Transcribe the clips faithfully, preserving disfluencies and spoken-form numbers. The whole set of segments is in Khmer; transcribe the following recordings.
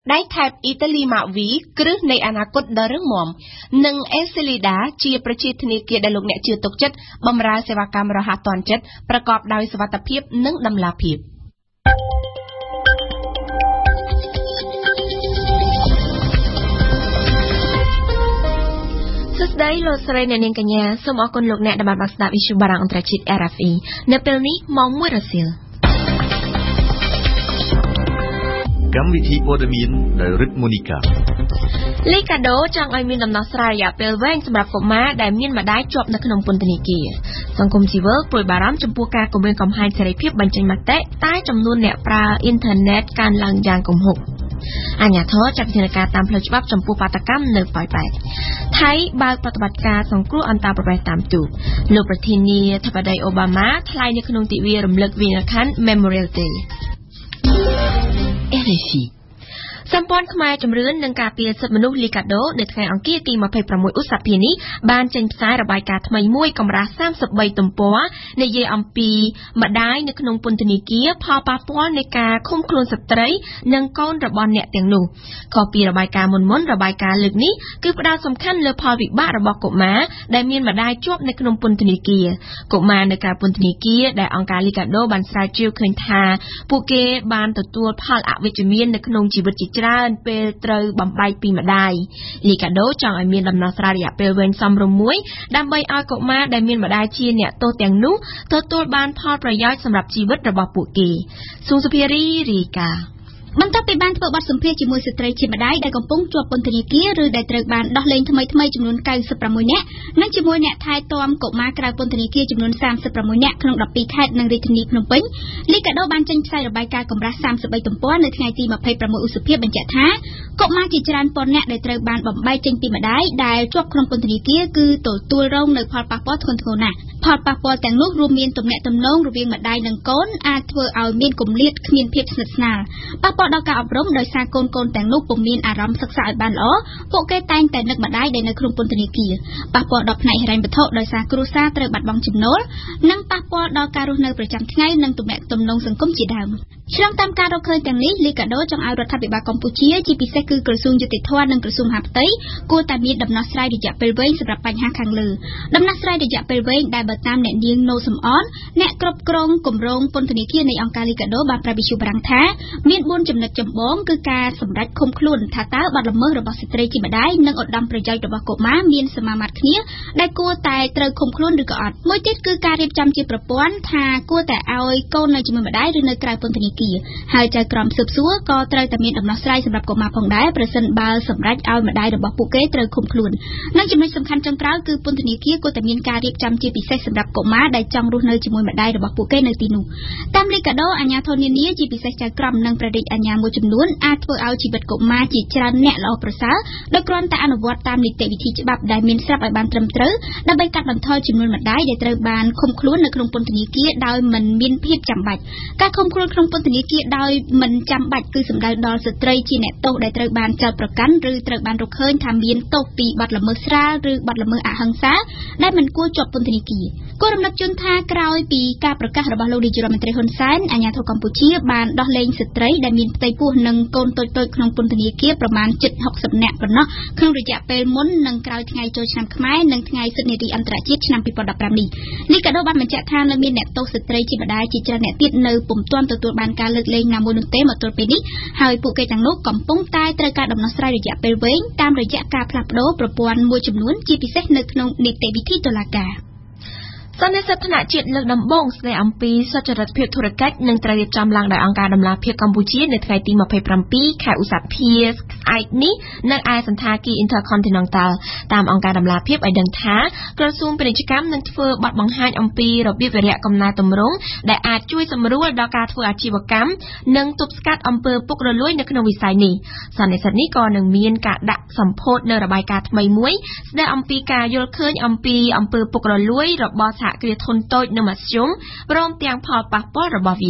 ได้แถบอิตาลีมาวีกรึในอนาคตดรึงมอมหนึ่งเอซิลิดาเชียประชิดธนิเกียดลูกเนเจือตกจัดบำราเสวากรรมรหัสตอนจัดประกอบโดยสวัสดิภาพนึ่งดำลาภีบสุดท้ายโลสเรนเนียนกันยาสมอคนลูกเนตดับบักสดาวิชุบารังอันตรชิตเอราฟีในปีนี้มองมวยรัสเซียกรรมวิธีโปรดมีนโดยริทมูนิกาลีกาโดจังไอมีนดำนักสายเปลเว้งสำหรับกบม้าได้มีนมาได้จบในขนมปุนตนิกีสังคมซีเวิร์กปล่อยบารามจมพูการกบเรียนกำไฮเสรีเพียบบัญชีมาเตะใต้จำนวนเนี่ยปลาอินเทอร์เน็ตการลังยางกลมหกอันยาท้อจากพิจารณาตามพลฉบับจมพูปาตกรรมเนื้อปล่อยไปไทยบางปฏิบัติการสงครูอันตาประไปตามตูโลกประเทศนี้ทับได้โอบามาทลายในขนมติวีรำลึกวีนคัน Memorial Day เอ อาร์ เอฟ อีสัมปอนขมายจำเรือนนังกาเปียสมนุษย์ลีกาโดในไทยอังกฤษตีมาเผยประมวยอุตสาหพีนี้บานเจนสายระบายการทำไมมวยกำราสร้างสบใบตุ่มปัวในเยอัมปีมาได้ในขนมปุนตนิเกียพอปาปัวในกาคุ้มครองสตรีนังก้อนระบอนเนี่ยเตียงหนูขอปีระบายการมนมนระบายการลึกนี้คือประดาสำคัญเลยพอวิบ้าระบอกกบม้าได้มีมาได้จบในขนมปุนตนิเกียกบม้าในการปุนตนิเกียได้องการลีกาโดบันสายจิวคืนทาปูเกบานตัวตัวพอลอวิจมีนในขนมจีบจิตราเปเตรบำไบปีมาได้ลีกาโดจังไอเมียนดำนาสระยะเปเวนซัมรมวยดำใบอากมาได้เมียนมาได้เชียเนี่ยโตเตียงนุตัวตัวบานพอประโยชน์สำหรับชีวิตระบบปุกีสุสเพียรีรีกามันต้องไปบ้านเพื่อบัดสมเพชจมูกสตรีชิมได้ได้กำปงจวบปนตนิเกียหรือได้เตรบานดอกเลงทำไมทำไมจำนวนเก้าสิบประมุยเนี่ยนั่งจมูกเนี่ยทายตอมกบมากลายปนตนิเกียจำนวนสามสิบประมุยเนี่ยขนมดอกปีแทดนังริทนีพนมปิ้งลีกาโดบานจังใส่ระบายการกำรัสสามสิบใบตุ่มป้อนในไงตีมาเพย์ประมุยอุสเพียบรรจัดท้ากบมาจิจรันปนเนี่ยได้เตรบานบ่มใบจังปีมาได้ได้จวบขนมปนตนิเกียคือตัวตัวร่องในพอปากปอดคนโทน่ะพอปากปอดแต่งลูกรวมเมียนตุ่มเนี่ยตุ่มน้องรวมเมียนมาได้หนึ่งก้นอาเธอเอาเมียนกลมเลียดเมียนเพียบสนิทสนาปากปอดดอกกาอบรมโดยสาโกนโกนแต่งลูกปุ่มมีนอารมณ์ศึกษาบานล้อพวกแกแต่งแต่นึกมาได้ในในครุงปุนตนิกีปะปอดอกในแรงประทโดยสากรุซาเตรบัดบังจุนโนนั่งปะปอดอกการุณประจำง่ายนั่งตุ่มแม่ตุ่มนงสังคมจีดาวช่างตามการเราเคยแต่งนี้ลีกาโดจังเอารัฐบาลกัมพูชีจีพีเซคือกระทรวงยุติธรรมนั่งกระทรวงหาบไตกูแต่มีดำนักสไลด์ดิจะเป็นเว้งสำหรับปัญหาขังลือดำนักสไลด์ดิจะเป็นเว้งได้เบิดตามเนเนียงโนสมออนเนกรบกรงกลมรงปุนตนิกีในองค์การลีกาโดบางประบิชูบรังแท้มีบุญจำนวนจำบ้องคือการสำรัดคมคลุนทาตาบัดละเมอระบบสตรีจีมาได้นั่งอดดำประจัยระบบกบม้ามีนสมามัดเนี้ยได้กู้แต่เตยคมคลุนหรือก็อดมวยติดคือการเรียบจำจีประปวนทากู้แต่เอาโกนในจีมาได้หรือในกลายปุนตนิกีหายใจกรอมสืบซัวก็เตยแต่มีดำนักสไลสำหรับกบม้าพองได้ประสันบาสำรัดเอามาได้ระบบปุกเกตเตยคมคลุนนั่งจำนวนสำคัญจังกล่าวคือปุนตนิกีกู้แต่มีการเรียบจำจีพิเศษสำหรับกบม้าได้จังรู้ในจีมวยมาได้ระบบปุกเกตในตีนูตามลิกาโดอัญญาโทนีนี้จีพิเศษใจกรอมนั่งประดิษฐ์อัญญาโมจำนวนอาจเพื่อเอาจีบกบม้าจีจรันเนี่ยเราประสาโดยกรอนแต่อนุวัตตามนิติวิธีฉบับได้มีทรัพย์ไอบานเติมเตอได้ใบกัดบันทอยจำนวนมาได้ได้เตอบานคมคลุ้นในกรุงปนตนิกีได้มันมีนพิษจำบัดการคมคลุ้นกรุงปนตนิกีได้มันจำบัดคือสำได้ดอสตรีจีเนตโตได้เตอบานเจ้าประกันหรือเตอบานรุกเฮินทำมีนโตปีบัดละเมอสราหรือบัดละเมออาหังซาได้มันกู้จบปนตนิกีกู้รำนับจุนทากราวปีการประกาศระบาดโลดิจิรัลมันเตรฮอนไซน์อัญญาโทกัมพูชีบานดอเลงสตรีได้มีไตปูหนึ่งโกนโตโตกรุงปนตนิกีประมาณจุดหกสิบแนบปนเนาะเครื่องระยะเป็นม้วนหนึ่งกลายไงโจชนำขมายหนึ่งไงสุดในดีอันตรายชิดชนำปีปอดับรำดีนี่กระโดดบันมันจะทานและมีเน็ตโตสตรีจิบได้จิจารเน็ตติดเนื้อปุ่มต้นตัวตัวบานการเลือกเลงนำบนนึงเต้มาตัวเป็นนี้หายปูเกจังนุกก่อมป้งใต้ตระการดำน้ำสไลระยะเป็นเว้งตามระยะการผลักโดประปวนมวยจำนวนจีพิเศษในขนมนิติวิธีตุลากาสนในสถานจิตเลือกดำบงในอัมพีสัจรัตเพียรธุรกิจหนึ่งตระเดียบจำลังได้องการดำลาเพียรกัมพูชีในไทยตีมาเพย์ปรัมปีแขกอุตสาหเพียรไอนี้นักไอสันทากีอินเตอร์คอนติเนนตัลตามองการดำลาเพียรไอดังท้ากระทรวงเป็นกิจกรรมหนึ่งเฟือบัดบังฮันอัมพีระเบียบวิริยะกำนาตมรงได้อาจช่วยสำรวจดอกการเฟืออาชีวกรรมหนึ่งตุบสกัดอัมเภอปุกระลุยในขนมวิสัยนี้สนในสัตว์นี้ก่อนหนึ่งมีนกะดักสัมโพธในระบายการทำไมมวยได้อัมพีการโยนเคยอัมพีอัมเภอปุกระลุยระบอบสหกรณ์ทนโตนมัสยุมพร้อมเตียงพอปากป้อระบอบเวีย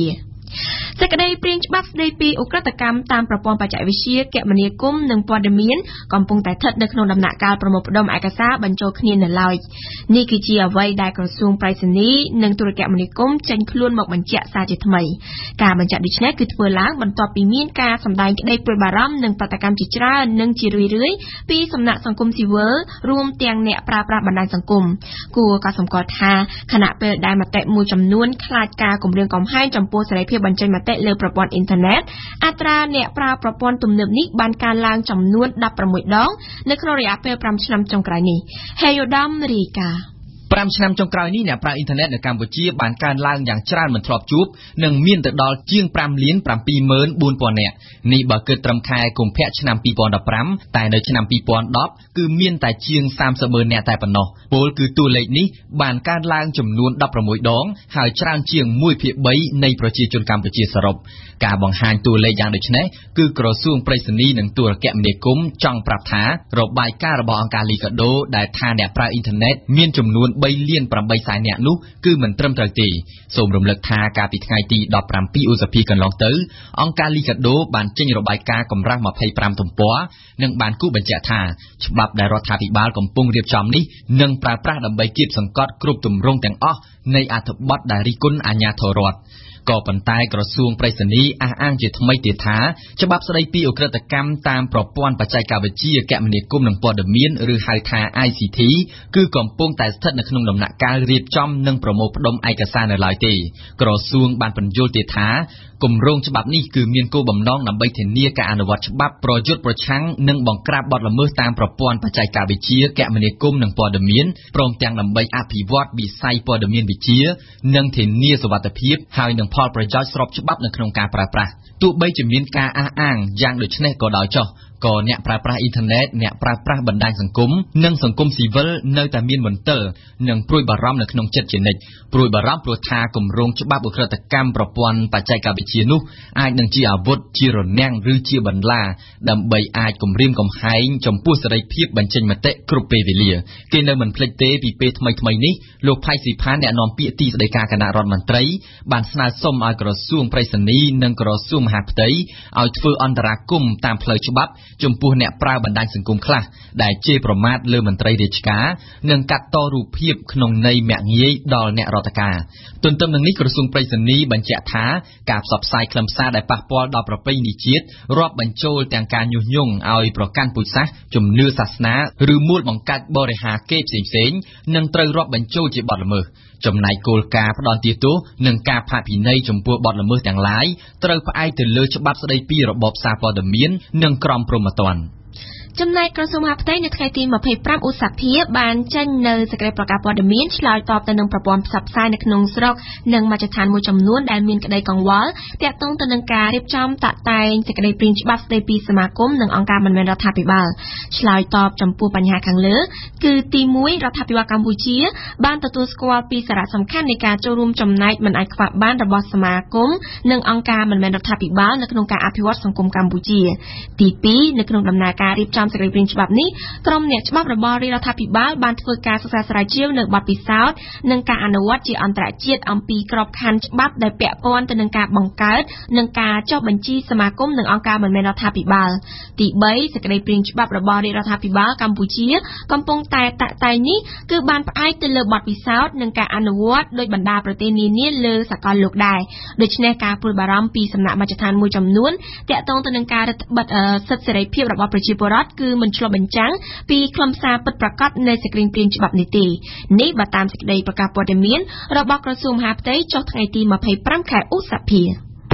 សេចក្តីព្រាងច្បាប់ស្តីពីឧក្រិដ្ឋកម្មតាមប្រព័ន្ធបច្ចេកវិទ្យាគមនាគមន៍និងព័ត៌មានកំពុងតែស្ថិតនៅក្នុងដំណាក់កាលប្រមូលផ្ដុំឯកសារបញ្ចូលគ្នានៅឡើយនេះគឺជាអ្វីដែលក្រសួងប្រៃសណីនិងទូរគមនាគមន៍ចេញខ្លួនមកបញ្ជាក់សារជាថ្មីការបញ្ជាក់ដូចនេះគឺធ្វើឡើងបន្ទាប់ពីមានការសម្ដែងក្តីព្រួយបារម្ភនិងប្រតិកម្មជាច្រើននិងជារឿយៗពីសំណាក់សង្គមស៊ីវិលរួមទាំងអ្នកប្រើប្រាស់បណ្ដាញសង្គមគួរក៏សម្គាល់ថាខណៈពេលដែលមតិមួយចំនួនខ្លាចការគំរាមកំហែងចំពោះសេរីភាពបញ្ចេញមតិលើប្រព័ន្ធអ៊ីនធឺណិតអត្រាអ្នកប្រើប្រព័ន្ធទំនើបនេះបានកើនឡើងចំនួនដប់ប្រាំមួយដងនៅក្នុងរយៈពេលប្រាំឆ្នាំចុងក្រោយនេះហេយូដាមរីកាប្រាំឆ្នាំចុងក្រោយនេះអ្នកប្រើអ៊ីនធឺណិតនៅកម្ពុជាបានកើនឡើងយ៉ាងច្រើនមិនធ្លាប់ជួបនិងមានទៅដល់ជាងប្រាំលានប្រាំពីរម៉ឺនបួនពាន់នាក់នេះបើគិតត្រឹមខែកុម្ភៈឆ្នាំពីរពាន់ដប់ប្រាំតែនៅឆ្នាំពីរពាន់ដប់គឺមានតែជាងសាមសិបម៉ឺននាក់តែប៉ុណ្ណោះពលគឺតួលេខនេះបានកើនឡើងចំនួនដប់ប្រាំមួយដងហើយច្រើនជាងមួយភាគបីនៃប្រជាជនកម្ពុជាសរុបការបង្ហាញតួលេខយ៉ាងដូចនេះគឺក្រសួងប្រៃសណីនិងទូរគមនាគមន៍ចង់ប្រាប់ថារបាយការណ៍របស់អង្គការលីកាដូដែលថាអ្នកប្រើអ៊ីនធឺណិតមានចំនួនបីលានប្រាំបីសែននាក់នោះគឺមិនត្រឹមត្រូវទេសូមរំលឹកថាកាលពីថ្ងៃទីដប់ប្រាំពីរឧសភាកន្លងទៅអង្គការលីកាដូបានចេញរបាយការណ៍កម្រាស់ម្ភៃប្រាំទំព័រនិងបានគូបញ្ជាក់ថាច្បាប់ដែលរដ្ឋាភិបាលកំពុងរៀបចំនេះនឹងប្រើប្រាស់ដើម្បីគៀបសង្កត់គ្រប់ទម្រង់ទាំងអស់នៃអត្ថបទដែលរិះគន់អាជ្ញាធររដ្ឋក៏ប៉ុន្តែក្រសួងប្រៃសណីអះអាងជាថ្មីទៀតថាច្បាប់ស្តីពីឧក្រិដ្ឋកម្មតាមប្រព័ន្ធបច្ចេកវិទ្យាគមនាគមន៍និងព័ត៌មានឬហៅថា I C T គឺកំពុងតែស្ថិតនៅក្នុងដំណាក់កាលរៀបចំនិងប្រមូលផ្ដុំឯកសារនៅឡើយទេក្រសួងបានបញ្យល់ទៀតថាគម្រោងច្បាប់នេះគឺមានគោលបំណងដើម្បីធានាការអនុវត្តច្បាប់ប្រយុទ្ធប្រឆាំងនិងបង្ក្រាបបទល្មើសតាមប្រព័ន្ធបច្ចេកវិទ្យាគមនាគមន៍និងព័ត៌មានព្រមទាំងដើម្បីអភិវឌ្ឍវិស័យព័ត៌មានវិទ្យានិងធានាសុវត្ថិភាពហើយនឹងផលប្រយោជន៍ស្របច្បាប់នៅក្នុងការប្រើប្រាស់ទោះបីជាមានការអះអាងយ៉ាងដូចនេះក៏ដោយចុះក៏អ្នកប្រើប្រាស់អ៊ីនធឺណិតអ្នកប្រើប្រាស់បណ្ដាញសង្គមនិងសង្គមស៊ីវិលនៅតែមានមន្ទិលនិងព្រួយបារម្ភនៅក្នុងចិត្តជានិច្ចព្រួយបារម្ភព្រោះថាគម្រោងច្បាប់ឧក្រិដ្ឋកម្មប្រព័ន្ធបច្ចេកវិទ្យានោះអាចនឹងជាអាវុធជារនាំងឬជាបន្លាដើម្បីអាចគំរាមកំហែងចំពោះសេរីភាពបញ្ចេញមតិគ្រប់ពេលវេលាគេនៅមិនភ្លេចទេពីពេលថ្មីថ្មីនេះលោកផៃស៊ីផានអ្នកនាំពាក្យទីស្តីការគណៈរដ្ឋមន្ត្រីបានស្នើសុំឲ្យក្រសួងប្រៃសណីនិងក្រសួងមហាផ្ទៃឲ្យធ្វើអន្តរាគមន៍តាមផ្លូវច្បាប់ចំពោះអ្នកប្រើបណ្ដាញសង្គមខ្លះដែលជេរប្រមាថលើមន្ត្រីរាជការនិងកាត់តរូបភាពក្នុងន័យមាក់ងាយដល់អ្នករដ្ឋការទន្ទឹមនឹងនេះក្រសួងប្រៃសណីបញ្ជាក់ថាការផ្សព្វផ្សាយខ្លឹមសារដែលប៉ះពាល់ដល់ប្រពៃណីជាតិរាប់បញ្ចូលទាំងការញុះញង់ឲ្យប្រកាន់ពូជសាសន៍ជំនឿសាសនាឬមូលបង្កើតបរិហាគេផ្សេងៗនឹងត្រូវរាប់បញ្ចូលជាបទល្មើសចំណែកគោលការណ៍ផ្ដន់ទាទោសនិងការផាកពិន័យចំពោះបទល្មើសទាំងឡាយត្រូវផ្អែកទៅលើច្បាប់ស្តីពីរបបសារព័ត៌មាននិងក្រមព្រហ្មទណ្ឌចំណែកក្រសួងមហាផ្ទៃនៅថ្ងៃទីម្ភៃប្រាំឧសភាបានចេញនៅសេចក្តីប្រកាសព័ត៌មានឆ្លើយតបទៅនឹងប្រព័ន្ធផ្សព្វផ្សាយនៅក្នុងស្រុកនិងមជ្ឈដ្ឋានមួយចំនួនដែលមានក្តីកង្វល់ទាក់ទងទៅនឹងការរៀបចំតាក់តែងសេចក្តីព្រាងច្បាប់ស្តីពីសមាគមនិងអង្គការមិនមែនរដ្ឋាភិបាលឆ្លើយតបចំពោះបញ្ហាខាងលើគឺទីមួយរដ្ឋាភិបាលកម្ពុជាបានទទួលស្គាល់ពីសារៈសំខាន់នៃការចូលរួមចំណែកមិនអាចខ្វះបានរបស់សមាគមនិងអង្គការមិនមែនរដ្ឋាភិបាលនៅក្នុងការអភិវឌ្ឍសង្គមកម្ពុជាទីពីរនៅក្នុងដំណើរការរៀបចំសេចក្តីព្រាងច្បាប់នេះក្រុមអ្នកច្បាប់របស់រាជរដ្ឋាភិបាលបានធ្វើការសិក្សាស្រាវជ្រាវនៅបទពិសោធន៍និងការអនុវត្តជាអន្តរជាតិអំពីក្របខ័ណ្ឌច្បាប់ដែលពាក់ព័ន្ធទៅនឹងការបង្កើតនិងការចុះបញ្ជីសមាគមនិងអង្គការមិនមែនរដ្ឋាភិបាលទីបីសេចក្តីព្រាងច្បាប់របស់រាជរដ្ឋាភិបាលកម្ពុជាកំពុងតែតាក់តែងនេះគឺបានផ្អែកទៅលើបទពិសោធន៍និងការអនុវត្តដោយបណ្ដាប្រទេសនានាលើសកលលោកដែរដូច្នេះការព្រួយបារម្ភពីសំណាក់មជ្ឈដ្ឋានមួយចំនួនទាក់ទងទៅនឹងការរឹតបន្តឹងសិទ្ធិសេរីភាពរបស់ប្រជាពលរដ្ឋគឺមិនឆ្លុះបញ្ចាំងពីខ្លឹមសារពិតប្រាកដនៃសេចក្តីព្រាងច្បាប់នេះទេនេះបើតាមសេចក្តីប្រកាសព័ត៌មានរបស់ក្រសួងមហាផ្ទៃចុះថ្ងៃទីម្ភៃប្រាំខែឧសភា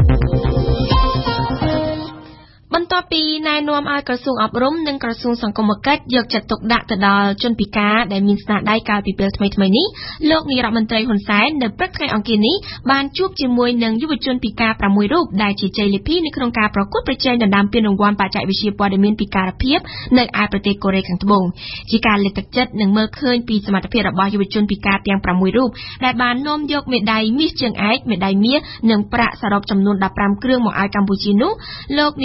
បន្ទាប់ពីណែនាំឲ្យក្រសួងអប់រំនិងក្រសួងសង្គមគិច្ចយកចិត្តទុកដាក់ទៅដល់ជនពិការដែលមានស្នាដៃកាលពីពេលថ្មីៗនេះលោកនាយរដ្ឋមន្ត្រីហ៊ុនសែននៅព្រឹកថ្ងៃអង្គារនេះបានជួបជាមួយនឹងយុវជនពិការប្រាំមួយរូបដែលជាជ័យលាភីនៅក្នុងការប្រកួតប្រជែងដណ្ដើមពានរង្វាន់បច្ចេកវិទ្យាព័ត៌មានពិការភាពនៅឯប្រទេសកូរ៉េខាងត្បូងជាការលើកទឹកចិត្តនិងមើលឃើញពីសមត្ថភាពរបស់យុវជនពិការទាំងប្រាំមួយរូបដែលបាននាំយកមេដាយមាសជើងឯកមេដាយមាសនិងប្រាក់សរុបចំនួនដប់ប្រាំគ្រឿងមកឲ្យកម្ពុជានោះលោកនាយរដ្ឋមន្ត្រី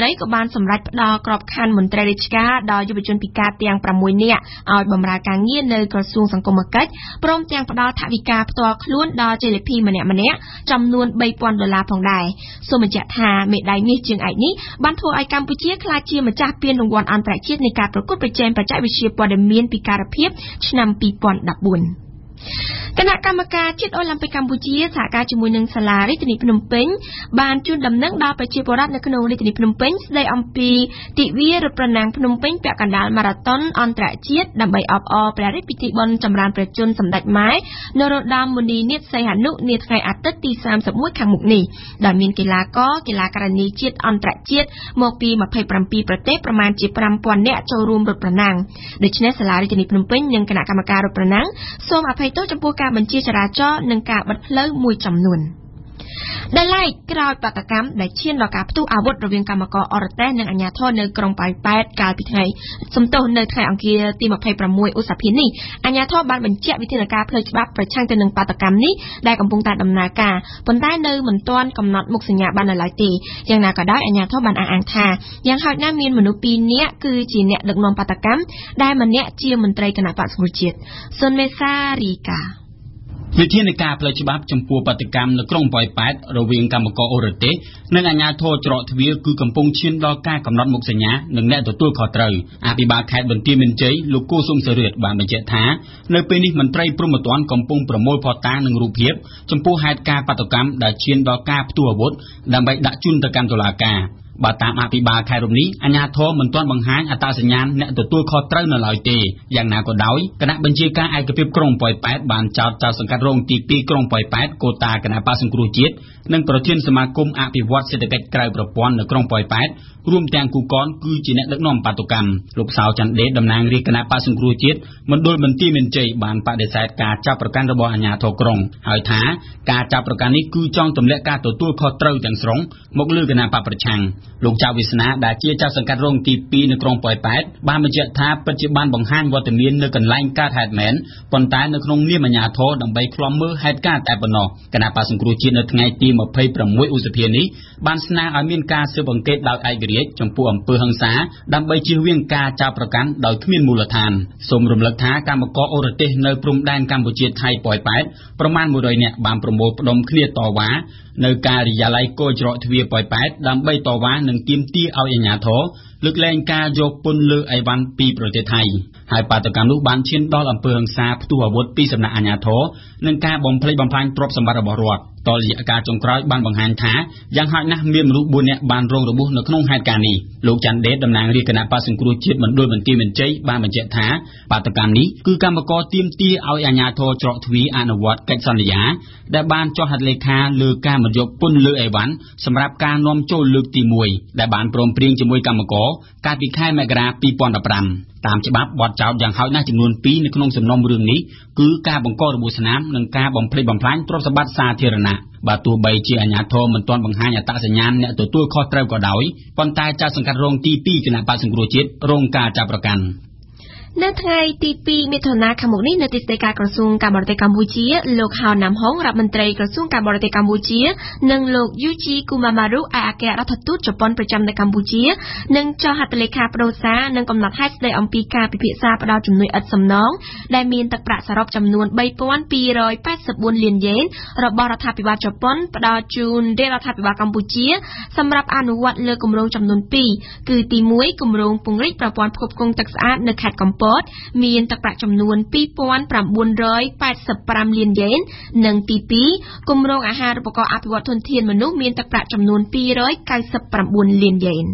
ត្រីក៏បានសម្រេចផ្ដល់ក្របខ័ណ្ឌមន្ត្រីរាជការដល់យុវជនពិការទាំងប្រាំមួយនាក់ឲ្យបម្រើការងារនៅក្រសួងសង្គមគិច្ចព្រមទាំងផ្ដល់ថវិកាផ្ទាល់ខ្លួនដល់ជេលីភីម្នាក់ម្នាក់ចំនួនបីពាន់ដុល្លារផងដែរសូមបញ្ជាក់ថាមេដាយមាសជើងឯកនេះបានធ្វើឲ្យកម្ពុជាក្លាយជាម្ចាស់ពានរង្វាន់អន្តរជាតិនៃការប្រកួតប្រជែងបច្ចេកវិទ្យាព័ត៌មានពិការភាពឆ្នាំពីរពាន់ដប់បួនគណៈកម្មការជាតិអូឡ িম্প ិកកម្ពុជាសហការជាមួយនឹងសាលារាជធានីភ្នំពេញបានជូនដំណឹងដល់ប្រជាពលរដ្ឋនៅក្នុងរាជធានីភ្នំពេញស្ដីអំពីទិវារត់ប្រណាំងភ្នំពេញពាក់កណ្ដាលម៉ារ៉ាតុនអន្តរជាតិដើម្បីអបអរព្រះរាជពិធីបុណ្យចម្រើនព្រះជន្មសម្ដេចម៉ែនរោត្តមមុនីនាថសីហនុនាថ្ងៃអាទិត្យទីសាមសិបមួយខាងមុខនេះដែលមានកីឡាករកីឡាការិនីជាតិអន្តរជាតិមកពីម្ភៃប្រាំពីរប្រទេសប្រមាណជាប្រាំពាន់នាក់ចូលរួមរត់ប្រណាំងដូច្នេះសាលារាជធានីភ្នំពេញនិងគណៈកម្មការរត់ប្រណាំងសូមអភ័យទោសចំពោះការបញ្ជាចរាចរណ៍និងការបិទផ្លូវមួយចំនួនដែលឡែកក្រោយបាតកម្មដែលឈានដល់ការផ្ទុះអាវុធរវាងកម្មករអរតេសនិងអាជ្ញាធរនៅក្រុងប៉ោយប៉ែតកាលពីថ្ងៃសំទោសនៅថ្ងៃអង្គារទីម្ភៃប្រាំមួយឧសភានេះអាជ្ញាធរបានបញ្ជាក់វិធានការផ្លូវច្បាប់ប្រឆាំងទៅនឹងបាតកម្មនេះដែលកំពុងតែដំណើរការប៉ុន្តែនៅមិនទាន់កំណត់មុខសញ្ញាបាននៅឡើយទេយ៉ាងណាក៏ដោយអាជ្ញាធរបានអះអាងថាយ៉ាងហោចណាស់មានមនុស្សពីរនាក់គឺជាអ្នកដឹកនាំបាតកម្មដែលម្នាក់ជាមន្ត្រីគណៈបក្សសង្គ្រោះជាតិសុនមេសារីកាវិធានការផ្លូវច្បាប់ចំពោះបាតកម្មនៅក្រុងប៉ោយប៉ែតរវាងកម្មករអូរ៉ាទេសនិងអាជ្ញាធរច្រកទ្វារគឺកំពុងឈានដល់ការកំណត់មុខសញ្ញានិងអ្នកទទួលខុសត្រូវអភិបាលខេត្តបន្ទាយមានជ័យលោកគូសុំសេរីបានបញ្ជាក់ថានៅពេលនេះមន្ត្រីព្រហ្មទណ្ឌកំពុងប្រមូលភស្តុតាងនិងរូបភាពចំពោះហេតុការណ៍បាតកម្មដែលឈានដល់ការផ្ទុះអាវុធដើម្បីដាក់ជូនទៅកាន់តុលាការបើតាមអភិបាលខេត្តរូបនេះអាជ្ញាធរមិនទាន់បង្ហាញអត្តសញ្ញាណអ្នកទទួលខុសត្រូវនៅឡើយទេយ៉ាងណាក៏ដោយគណៈបញ្ជាការឯកភាពក្រុងប៉ោយប៉ែតបានចោទចៅសង្កាត់រងទីពីរក្រុងប៉ោយប៉ែតកូតាគណៈបក្សសង្គ្រោះជាតិនិងប្រធានសមាគមអភិវឌ្ឍសេដ្ឋកិច្ចក្រៅប្រព័ន្ធនៅក្រុងប៉ោយប៉ែតរួមទាំងគូកនគឺជាអ្នកដឹកនាំបាតុកម្មលោកសៅច័ន្ទដេតតំណាងរាជគណៈបក្សសង្គ្រោះជាតិមណ្ឌលបន្ទាយមានជ័យបានបដិសេធការចាប់ប្រកាន់របស់អាជ្ញាធរក្រុងហើយថាការចាប់ប្រកាន់នេះគឺចង់ទម្លាក់ការទទួលខុសត្រូវទាំងស្រុងមកលើគណៈបកប្រឆាំងលោកចៅវាសនាដែលជាចៅសង្កាត់រងទីពីរនៅក្រុងប៉ោយប៉ែតបានបញ្ជាក់ថាពិតជាបានបង្ហាញវត្តមាននៅកន្លែងកើតហេតុមែនប៉ុន្តែនៅក្នុងនាមអាជ្ញាធរដើម្បីឃ្លាំមើលហេតុការណ៍តែប៉ុណ្ណោះគណៈបក្សសង្គ្រោះជាតិនៅថ្ងៃទីម្ភៃប្រាំមួយឧសភានេះបានស្នើឲ្យមានការស៊ើបអង្កេតដោយឯករាជ្យចំពោះអំពើហិង្សាដើម្បីជៀសវាងការចាប់ប្រកាន់ដោយគ្មានមូលដ្ឋានសូមរំលឹកថាកម្មករអូរ៉ាទេសនៅព្រំដែនកម្ពុជាថៃប៉ោយប៉ែតប្រមាណមួយរយនាក់បានប្រមូលផ្ដុំគ្នាតវ៉ានៅការិយាល័យគយច្រកទ្វារប៉ោយប៉ែតដើម្បីតវ៉ានិងទាមទារឲ្យអាជ្ញាធរលើកលែងការយកពន្ធលើអីវ៉ាន់ពីប្រទេសថៃហើយបាតុកម្មនោះបានឈានដល់អំពើហិង្សាផ្ទុះអាវុធពីសំណាក់អាជ្ញាធរនិងការបំផ្លិចបំផ្លាញទ្រព្យសម្បត្តិរបស់រដ្ឋតររយៈការចុងក្រោយបានបង្ហាញថាយ៉ាងហោចណាស់មានមនុស្សបួននាក់បានរងរបួសនៅក្នុងហេតុការណ៍នេះលោកច័ន្ទដេតតំណាងរាជគណៈបក្សសង្គ្រោះជាតិមណ្ឌលបន្ទាយមានជ័យបានបញ្ជាក់ថាបាតុកម្មនេះគឺកម្មករទាមទារឲ្យអាជ្ញាធរច្រកទ្វារអនុវត្តកិច្ចសន្យាដែលបានចុះហត្ថលេខាលើការមិនយកពន្ធលើអីវ៉ាន់សម្រាប់ការនាំចូលលើកទីមួយដែលបានព្រមព្រៀងជាមួយកម្មករកាលពីខែមករាពីរពាន់ដប់ប្រាំតាមច្បាប់បទចោទយ៉ាងហោចណាស់ចំនួនពីរនៅក្នុងសំណុំរឿងនេះគឺការបង្ករបួសស្នាមនិងការបំផ្លិចបំផ្លាញទ្រព្យសម្បត្តិសាធារណៈបើទោះបីជាអាជ្ញាធរមិនទាន់បង្ហាញអត្តសញ្ញាណអ្នកទទួលខុសត្រូវក៏ដោយប៉ុន្តែចៅសង្កាត់រងទីពីរគណៈបក្សសង្គ្រោះជាតិរងការចាប់ប្រកាន់នៅថ្ងៃទីពីរមិថុនាខាងមុខនេះនៅទីស្តីការក្រសួងការបរទេសកម្ពុជាលោកហៅណាំហុងរដ្ឋមន្ត្រីក្រសួងការបរទេសកម្ពុជានិងលោកយូជីគូម៉ាម៉ារុឯកអគ្គរដ្ឋទូតជប៉ុនប្រចាំនៅកម្ពុជានឹងចុះហត្ថលេខាប្តូរសារនិងកំណត់ហេតុស្តីអំពីការពិភាក្សាផ្តល់ជំនួយឥតសំណងដែលមានទឹកប្រាក់សរុបចំនួនបីពាន់ពីររយប៉ែតសិបបួនលានយេនរបស់រដ្ឋាភិបាលជប៉ុនផ្តល់ជូនរដ្ឋាភិបាលកម្ពុជាសម្រាប់អនុវត្តលើគម្រោងចំនួនពីរគឺទីមួយគម្រោងពង្រីកប្រព័ន្ធផ្គត់ផ្គង់ទឹកស្អាតនៅខេត្តកំពតមានទឹកប្រាក់ចំនួនពីរពាន់ប្រាំបួនរយប៉ែតសិបប្រាំលានយេននិងទីពីរគម្រោងអាហារូបករណ៍អភិវឌ្ឍធនធានមនុស្សមានទឹកប្រាក់ចំនួនពីររយកៅសិបប្រាំបួនលានយេន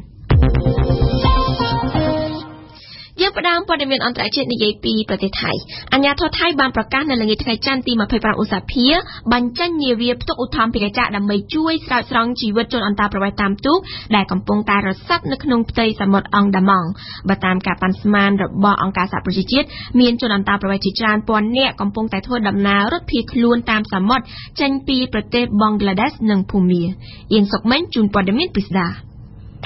យើងផ្ដើមព័ត៌មានអន្តរជាតិនិយាយពីប្រទេសថៃអាជ្ញាធរថៃបានប្រកាសនៅល្ងាចថ្ងៃច័ន្ទទីម្ភៃប្រាំឧសភាបញ្ចេញនាវាផ្ទុកឧទ្ធម្ភាគចក្រដើម្បីជួយស្រោចស្រង់ជីវិតជនអន្តោប្រវេសន៍តាមទូកដែលកំពុងតែរសាត់នៅក្នុងផ្ទៃសមុទ្រអង់ដាម៉ង់បើតាមការប៉ាន់ស្មានរបស់អង្គការសហប្រជាជាតិមានជនអន្តោប្រវេសន៍ជាច្រើនពាន់នាក់កំពុងតែធ្វើដំណើររត់ភៀសខ្លួនតាមសមុទ្រចេញពីប្រទេសបង់ក្លាដេសនិងភូមាអៀងសុកមេងជូនព័ត៌មានពិស្ដាថ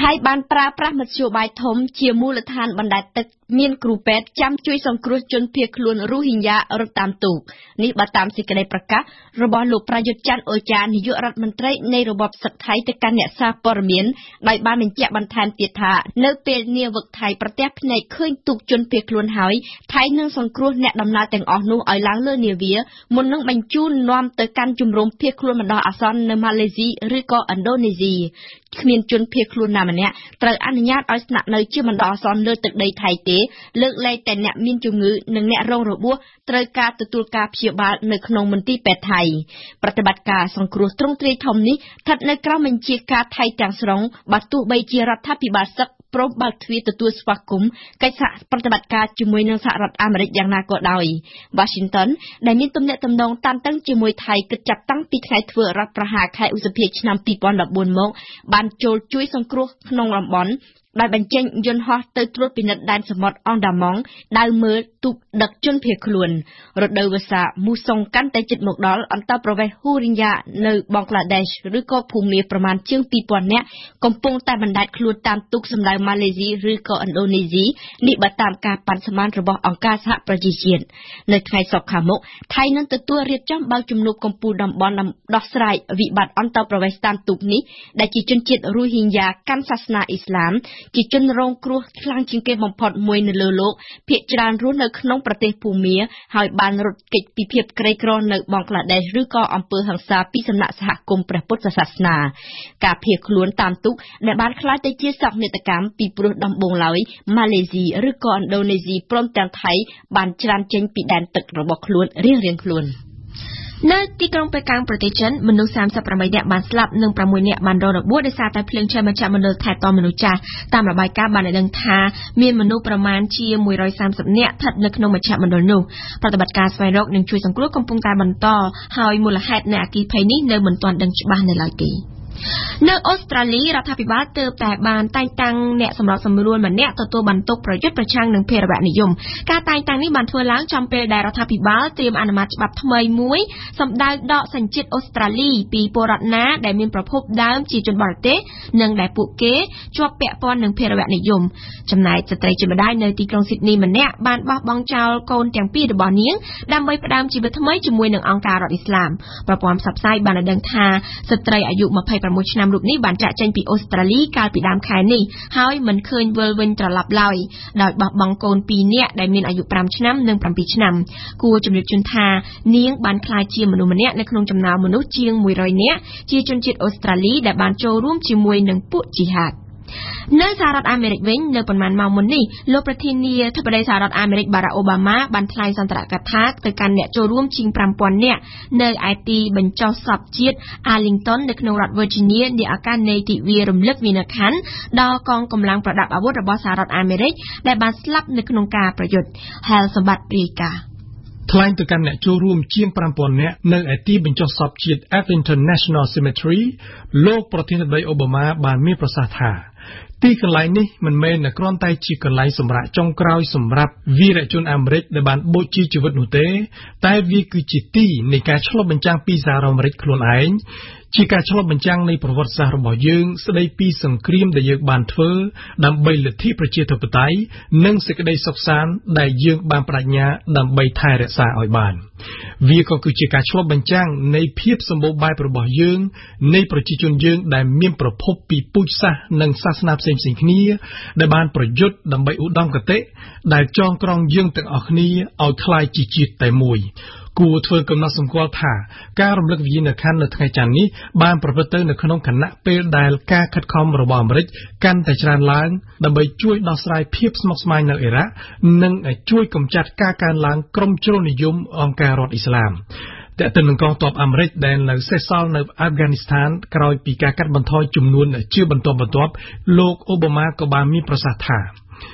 ថៃបានប្រើប្រាស់មធ្យោបាយធំជាមូលដ្ឋានបណ្ដែតទឹកមានគ្រូពេទ្យចាំជួយសង្គ្រោះជនភៀសខ្លួនរូហីញ៉ារត់តាមទូកនេះបើតាមសេចក្តីប្រកាសរបស់លោកប្រយុទ្ធច័ន្ទអូចានាយករដ្ឋមន្ត្រីនៃរបបសឹកថៃទៅកាន់អ្នកសារព័ត៌មានដោយបានបញ្ជាក់បន្ថែមទៀតថានៅពេលនាវិកថៃប្រទះភ្នែកឃើញទូកជនភៀសខ្លួនហើយថៃនឹងសង្គ្រោះអ្នកដំណើរទាំងអស់នោះឲ្យឡើងលើនាវាមុននឹងបញ្ជូននាំទៅកាន់ជំរំភៀសខ្លួនបណ្ដោះអាសន្ននៅម៉ាឡេស៊ីឬក៏ឥណ្ឌូនេស៊ីគ្មានជនភៀសខ្លួនណាម្នាក់ត្រូវអនុញ្ញាតឲ្យស្នាក់នៅជាបណ្ដោះអាសន្នលើទឹកដីថៃទេលើកលែងតែអ្នកមានជំងឺនិងអ្នករងរបួសត្រូវការទទួលការព្យាបាលនៅក្នុងមន្ទីរពេទ្យថៃប្រតិបត្តិការសង្គ្រោះទ្រង់ទ្រាយធំនេះស្ថិតនៅក្រោមបញ្ជាការថៃទាំងស្រុងបើទោះបីជារដ្ឋាភិបាលសឹកព្រមបើកទ្វារទទួលស្វាគមន៍កិច្ចសហប្រតិបត្តិការជាមួយនឹងសហរដ្ឋអាមេរិកយ៉ាងណាក៏ដោយ Washington ដែលមានទំនាក់ទំនងតានតឹងជាមួយថៃគិតចាប់តាំងពីថ្ងៃធ្វើរដ្ឋប្រហារខែឧសភាឆ្នាំពីរពាន់ដប់បួនមកបានចូលជួយសង្គ្រោះក្នុងតំបន់ដោយបញ្ចេញយន្តហោះទៅត្រួតពិនិត្យដែនសមុទ្រអង់ដាម៉ង់ដៅមើលទូកដឹកជនភៀសខ្លួនរដូវវស្សាមូសុងកាន់តែជិតមកដល់អន្តរប្រវេសន៍ហ៊ូរីញ៉ានៅបង់ក្លាដេសឬក៏ភូមាប្រមាណជាងពីរពាន់នាក់កំពុងតែបណ្ដែតខ្លួនតាមទូកសម្ដៅម៉ាឡេស៊ីឬក៏ឥណ្ឌូនេស៊ីនេះបើតាមការប៉ាន់ស្មានរបស់អង្គការសហប្រជាជាតិនៅថ្ងៃសុក្រខាងមុខថៃនឹងទទួលរៀបចំបើកជំនួបកម្ពុជាតំបន់ដោះស្រាយវិបត្តិអន្តរប្រវេសន៍តាមទូកនេះដែលជាជនជាតិរូហីញ៉ាកាន់សាសនាអ៊ីស្លាមជាជនរងគ្រោះខ្លាំងជាងគេបំផុតមួយនៅលើលោកភាគច្រើនរស់នៅក្នុងប្រទេសភូមាហើយបានរត់គេចពីភាពក្រីក្រនៅបង់ក្លាដេសឬក៏អំពើហិង្សាពីសំណាក់សហគមន៍ព្រះពុទ្ធសាសនាការភៀសខ្លួនតាមទូកដែលបានក្លាយទៅជាសកម្មកម្មពីព្រោះដំបូងឡើយម៉ាឡេស៊ីឬក៏ឥណ្ឌូនេស៊ីព្រមទាំងថៃបានច្រានចេញពីដែនទឹករបស់ខ្លួនរៀងៗខ្លួននៅទីក្រុងប៉េកាំងប្រទេសចិនមនុស្សសាមសិបប្រាំបីនាក់បានស្លាប់និងប្រាំមួយនាក់បានរងរបួសដោយសារតែភ្លើងឆេះមជ្ឈមណ្ឌលថែទាំមនុស្សចាស់តាមរបាយការណ៍បានឲ្យដឹងថាមានមនុស្សប្រមាណជាមួយរយសាមសិបនាក់ស្ថិតនៅក្នុងមជ្ឈមណ្ឌលនោះប្រតិបត្តិការស្វែងរកនិងជួយសង្គ្រោះកំពុងតែបន្តហើយមូលហេតុនៃអគ្គិភ័យនេះនៅមិនទាន់ដឹងច្បាស់នៅឡើយទេនៅអូស្ត្រាលីរដ្ឋាភិបាលទើបតែបានតែងតាំងអ្នកសម្របសម្រួលម្នាក់ទទួលបន្ទុកប្រយុទ្ធប្រឆាំងនឹងភេរវនិយមការតែងតាំងនេះបានធ្វើឡើងចំពេលដែលរដ្ឋាភិបាលត្រៀមអនុម័តច្បាប់ថ្មីមួយសម្ដៅដកសញ្ជាតិអូស្ត្រាលីពីពលរដ្ឋណាដែលមានប្រភពដើមជាជនបរទេសនិងដែលពួកគេជាប់ពាក់ព័ន្ធនឹងភេរវនិយមចំណែកស្ត្រីជាម្ដាយនៅទីក្រុងស៊ីដនីម្នាក់បានបោះបង់ចោលកូនទាំងពីររបស់នាងដើម្បីផ្ដើមជីវិតថ្មីជាមួយនឹងអង្គការរដ្ឋអ៊ីស្លាមប្រព័ន្ធផ្សព្វផ្សាយបានឲ្យដឹងថាស្ត្រីអាយុម្ភៃប្រាំមួយឆ្នាំរូបនេះបានចាក់ចេញពីអូស្ត្រាលីកាលពីដើមខែនេះហើយមិនឃើញវិលវិញត្រឡប់ឡើយដោយបោះបង់កូនពីរនាក់ដែលមានអាយុប្រាំឆ្នាំនិងប្រាំពីរឆ្នាំគួរជំរាបជូនថានាងបានក្លាយជាមនុស្សម្នាក់នៅក្នុងចំណោមមនុស្សជាងមួយរយនាក់ជាជនជាតិអូស្ត្រាលីដែលបានចូលរួមជាមួយនឹងពួកជីហាតនៅសហរដ្ឋអាមេរិកវិញនៅប៉ុន្មានម៉ោងមុននេះលោកប្រធានាធិបតីសហរដ្ឋអាមេរិកបារ៉ាក់អូបាម៉ាបានថ្លែងសន្ទរកថាទៅកាន់អ្នកចូលរួមជាងប្រាំពាន់នាក់នៅឯទីបញ្ចុះសពជាតិ Arlington នៅក្នុងរដ្ឋ Virginia នាឱកាសនៃទិវារំលឹកវិនាខន្ធដល់កងកម្លាំងប្រដាប់អាវុធរបស់សហរដ្ឋអាមេរិកដែលបានស្លាប់នៅក្នុងការប្រយុទ្ធហែលសម្បត្តិរាយការណ៍ថ្លែងទៅកាន់អ្នកចូលរួមជាងប្រាំពាន់នាក់នៅឯទីបញ្ចុះសពជាតិ Arlington National Cemetery លោកប្រធានាធិបតីអូបាម៉ាបានមានប្រសាសន៍ថាទីកន្លែងនេះមិនមែនគ្រាន់តែជាកន្លែងសម្រាប់ចុងក្រោយសម្រាប់វីរជនអាមេរិកដែលបានបូជាជីវិតនោះទេតែវាគឺជាទីនៃការឆ្លុះបញ្ចាំងពីសហរដ្ឋអាមេរិកខ្លួនឯងជាការឆ្លុះបញ្ចាំងនៃប្រវត្តិសាស្ត្ររបស់យើងស្ដីពីសង្គ្រាមដែលយើងបានធ្វើដើម្បីលទ្ធិប្រជាធិបតេយ្យនិងសេចក្តីសុខសាន្តដែលយើងបានបដិញ្ញាដើម្បីថែរក្សាឲ្យបានវាក៏គឺជាការឆ្លុះបញ្ចាំងនៃភាពសម្បូរបែបរបស់យើងនៃប្រជាជនយើងដែលមានប្រភពពីពូជសាសន៍និងសាសនាផ្សេងៗគ្នាដែលបានប្រយុទ្ធដើម្បីឧត្តមគតិដែលចងក្រងយើងទាំងអស់គ្នាឲ្យคล้ายជាជាតិតែមួយគួរធ្វើកំណត់សម្គាល់ថាការរំលឹកវិញ្ញាណក្ខន្ធនៅថ្ងៃច័ន្ទនេះបានប្រព្រឹត្តទៅនៅក្នុងគណៈពេលដែលការខិតខំរបស់អាមេរិកកាន់តែច្រើនឡើងដើម្បីជួយដោះស្រាយភាពស្មុគស្មាញនៅអ៊ីរ៉ាក់និងជួយកម្ចាត់ការកើនឡើងក្រុមជ្រុលនិយមអង្គការរដ្ឋអ៊ីស្លាមតែទៅនឹងកងទ័ពអាមេរិកដែលនៅសេសសល់នៅអាហ្វហ្គានីស្ថានក្រោយពីការកាត់បន្ថយចំនួនជាបន្តបន្ទាប់លោកអូបាម៉ាក៏បានមានប្រសាសន៍ថា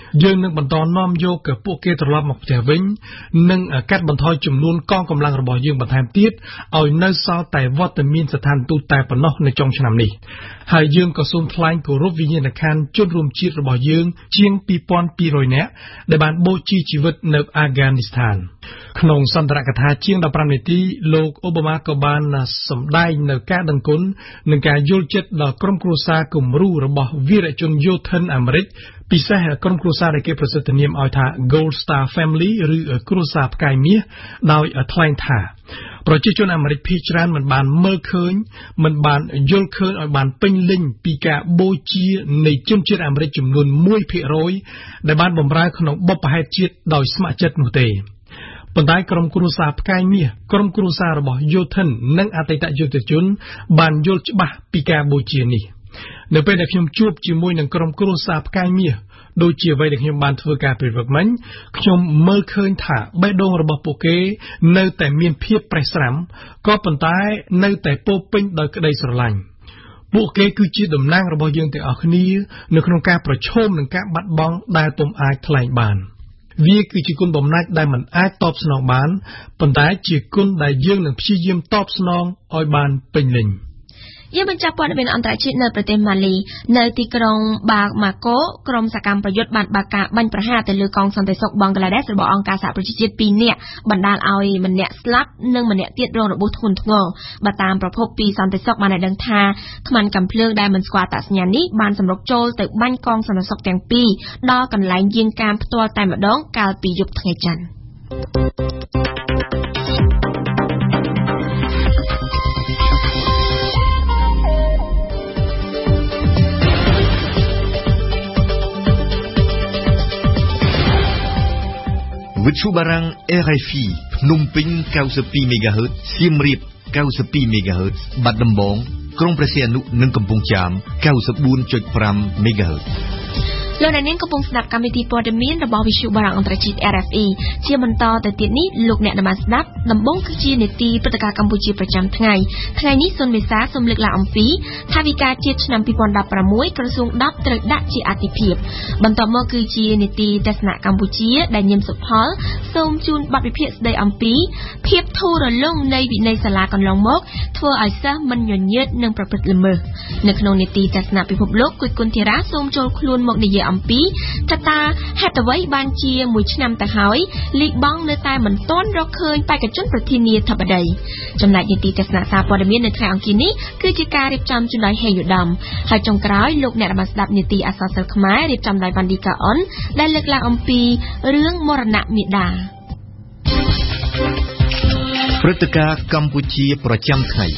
យើងនឹងបន្តនាំយកពួកគេត្រឡប់មកផ្ទះវិញនិងកាត់បន្ថយចំនួនកងកម្លាំងរបស់យើងបន្ថែមទៀតឲ្យនៅសល់តែវត្តមានស្ថានទូតតែប៉ុណ្ណោះនៅចុងឆ្នាំនេះហើយយើងក៏សូមថ្លែងគោរពវិញ្ញាណក្ខន្ធជនរួមជាតិរបស់យើងជាងtwo thousand two hundredនាក់ដែលបានបូជាជីវិតនៅអាហ្គានីស្ថានក្នុងសន្ទរកថាជាងfifteenនាទីលោកអូបាម៉ាក៏បានសម្ដែងនៅការដឹងគុណនិងការយល់ចិត្តដល់ក្រុមគ្រួសារគំរូរបស់វីរជនយោធិនអាមេរិកពិសេសក្រុមគ្រួសារដែលគេប្រសិទ្ធនាមឲ្យថា Gold Star Family ឬគ្រួសារផ្កាយមាសដោយថ្លែងថាប្រជាជនអាមេរិកភាគច្រើនមិនបានមើលឃើញមិនបានយល់ឃើញឲ្យបានពេញលេញពីការបូជានៃជនជាតិអាមេរិកចំនួនone percentដែលបានបម្រើក្នុងបុព្វហេតុជាតិដោយស្ម័គ្រចិត្តនោះទេប៉ុន្តែក្រុមគ្រួសារផ្កាយមាសក្រុមគ្រួសាររបស់យោធិននិងអតីតយុទ្ធជនបានយល់ច្បាស់ពីការបូជានេះនៅពេលដែលខ្ញុំជួបជាមួយនឹងក្រុមគ្រួសារផ្កាយមាសដូចជាអ្វីដែលខ្ញុំបានធ្វើការពិនិត្យមិញខ្ញុំមើលឃើញថាបេះដូងរបស់ពួកគេនៅតែមានភាពប្រេះស្រាំក៏ប៉ុន្តែនៅតែពោរពេញដោយក្តីស្រឡាញ់ពួកគេគឺជាតំណាងរបស់យើងទាំងអស់គ្នានៅក្នុងការប្រឈមនឹងការបាត់បង់ដែលពុំអាចថ្លែងបានវាគឺជាគុណបំណាច់ដែលមិនអាចតបស្នងបានប៉ុន្តែជាគុណដែលយើងនឹងព្យាយាមតបស្នងឲ្យបានពេញលេញយើងបញ្ចប់ព័ត៌មានអន្តរជាតិនៅប្រទេសម៉ាលីនៅទីក្រុងបាម៉ាកូក្រុមសកម្មប្រយុទ្ធបានបើកការបាញ់ប្រហារទៅលើកងសន្តិសុខបង់ក្លាដេសរបស់អង្គការសហប្រជាជាតិtwoនាក់បណ្ដាលឲ្យម្នាក់ស្លាប់និងម្នាក់ទៀតរងរបួសធ្ងន់ធ្ងរបើតាមប្រភពពីសន្តិសុខបានឲ្យដឹងថាខ្មាន់កាំភ្លើងដែលមិនស្គាល់អត្តសញ្ញាណនេះបានសម្រុកចូលទៅបាញ់កងសន្តិសុខទាំងពីរដល់កន្លែងយាងកាមផ្ទាល់តែម្ដងកាលពីយប់ថ្ងៃច័ន្ទវិទ្យុបារាំង R F I ភ្នំពេញninety-two megahertz សៀមរាបninety-two megahertz បាត់ដំបងក្រុងព្រះសីហនុនិងកំពង់ចាមninety-four point five megahertz លោកអ្នកនាងកំពុងស្ដាប់កម្មវិធីព័ត៌មានរបស់វិទ្យុបារាំងអន្តរជាតិ R F I ជាបន្តទៅទៀតនេះលោកអ្នកបានស្ដាប់ដំបូងគឺជានីតិព្រឹត្តិការណ៍កម្ពុជាប្រចាំថ្ងៃថ្ងៃនេះសុនមេសាសូមលើកឡើងអំពីថាវិការជាតិឆ្នាំtwo thousand sixteenក្រសួងtenត្រូវដាក់ជាអាទិភាពបន្តមកគឺជានីតិទស្សនៈកម្ពុជាដែលញឹមសុផលសូមជូនបទវិភាគស្ដីអំពីភាពធូររលុងនៃវិន័យសាលាកន្លងមកធ្វើឲ្យសិស្សមិនញញើតនឹងប្រព្រឹត្តល្មើសនៅក្នុងនីតិទស្សនៈពិភពលោកគួយគុណធីរ៉ាសូមចូលខ្លួនមកនិយាយអំពីថាតើហេតុអ្វីបានជាមួយឆ្នាំទៅហើយលីបង់នៅតែមិនទាន់រកឃើញបេក្ខជនប្រធានាធិបតីចំណែកនីតិទស្សនៈសារព័ត៌មាននៅថ្ងៃអង្គារនេះគឺជាការរៀបចំជូនដោយហេយូដាមហើយចុងក្រោយលោកអ្នកបានស្ដាប់នីតិអក្សរសិល្ប៍ខ្មែររៀបចំដោយវ៉ាន់ឌីកាអុនដែលលើកឡើងអំពីរឿងមរណៈមាតាព្រឹត្តិការណ៍កម្ពុជាប្រចាំថ្ងៃ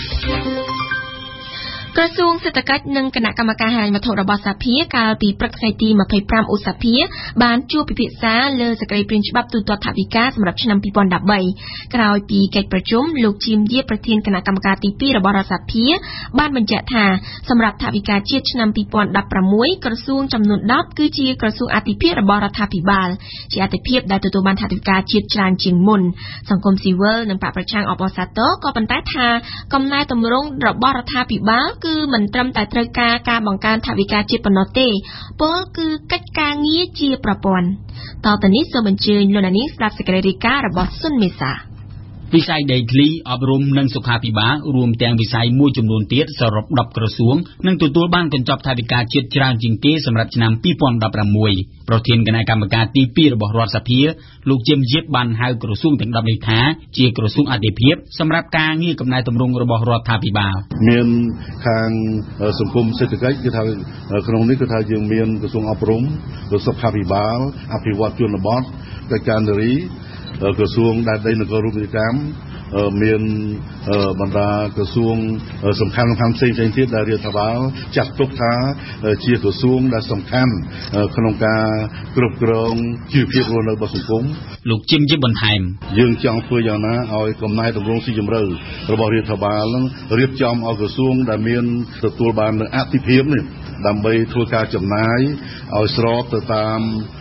ក្រសួងសេដ្ឋកិច្ចនិងគណៈកម្មការហិរញ្ញវត្ថុរបស់សភាកាលពីព្រឹកថ្ងៃទីtwenty-fiveឧសភាបានជួបពិភាក្សាលើសេចក្តីព្រាងច្បាប់ទូទាត់ថវិកាសម្រាប់ឆ្នាំtwo thousand eighteenក្រោយពីកិច្ចប្រជុំលោកជីមយាប្រធានគណៈកម្មការទីtwoរបស់រដ្ឋសភាបានបញ្ជាក់ថាសម្រាប់ថវិកាជាតិឆ្នាំtwo thousand sixteenក្រសួងចំនួនtenគឺជាក្រសួងអាទិភាពរបស់រដ្ឋាភិបាលជាអាទិភាពដែលទទួលបានថវិកាជាតិច្រើនជាងមុនសង្គមស៊ីវិលនិងបកប្រឆាំងអបអរសាទរក៏ប៉ុន្តែថាកំណែទម្រង់របស់រដ្ឋាភិបាលគឺមិនត្រឹមតែត្រូវការការបង្កើនថវិកាជាតិប៉ុណ្ណោះទេពលគឺកិច្ចការងារជាប្រព័ន្ធតទៅនេះសូមអញ្ជើញលោកនាងស្ដាប់សេចក្តីរាយការណ៍របស់សុនមេសាវិស័យដីធ្លីអប់រំនិងសុខាភិបាលរួមទាំងវិស័យមួយចំនួនទៀតសរុបtenក្រសួងនឹងទទួលបានកញ្ចប់ថវិកាជាតិច្រើនជាងគេសម្រាប់ឆ្នាំtwo thousand sixteenប្រធានគណៈកម្មការទីtwoរបស់រដ្ឋសភាលោកជាមយៀបបានហៅក្រសួងទាំងtenនេះថាជាក្រសួងអាទិភាពសម្រាប់ការងារកំណែទម្រង់របស់រដ្ឋាភិបាលមានខាងសង្គមសេដ្ឋកិច្ចគឺថាក្នុងនេះគឺថាយើងមានក្រសួងអប់រំក្រសួងសុខាភិបាលអភិវឌ្ឍជនបទកិច្ចការនារីក្រសួងដែនដីនគររូបនីយកម្មមានបណ្ដាក្រសួងសំខាន់ៗផ្សេងៗទៀតដែលរដ្ឋាភិបាលចាត់ទុកថាជាក្រសួងដែលសំខាន់ក្នុងការគ្រប់គ្រងជីវភាពរស់នៅរបស់សង្គមលោកជីមយិបបន្ថែមយើងចង់ធ្វើយ៉ាងណាឲ្យកំណែទម្រង់ស៊ីជម្រៅរបស់រដ្ឋាភិបាលនឹងរៀបចំឲ្យក្រសួងដែលមានទទួលបាននូវអធិភាពនេះដើម្បីធ្វើការចំណាយឲ្យស្របទៅតាម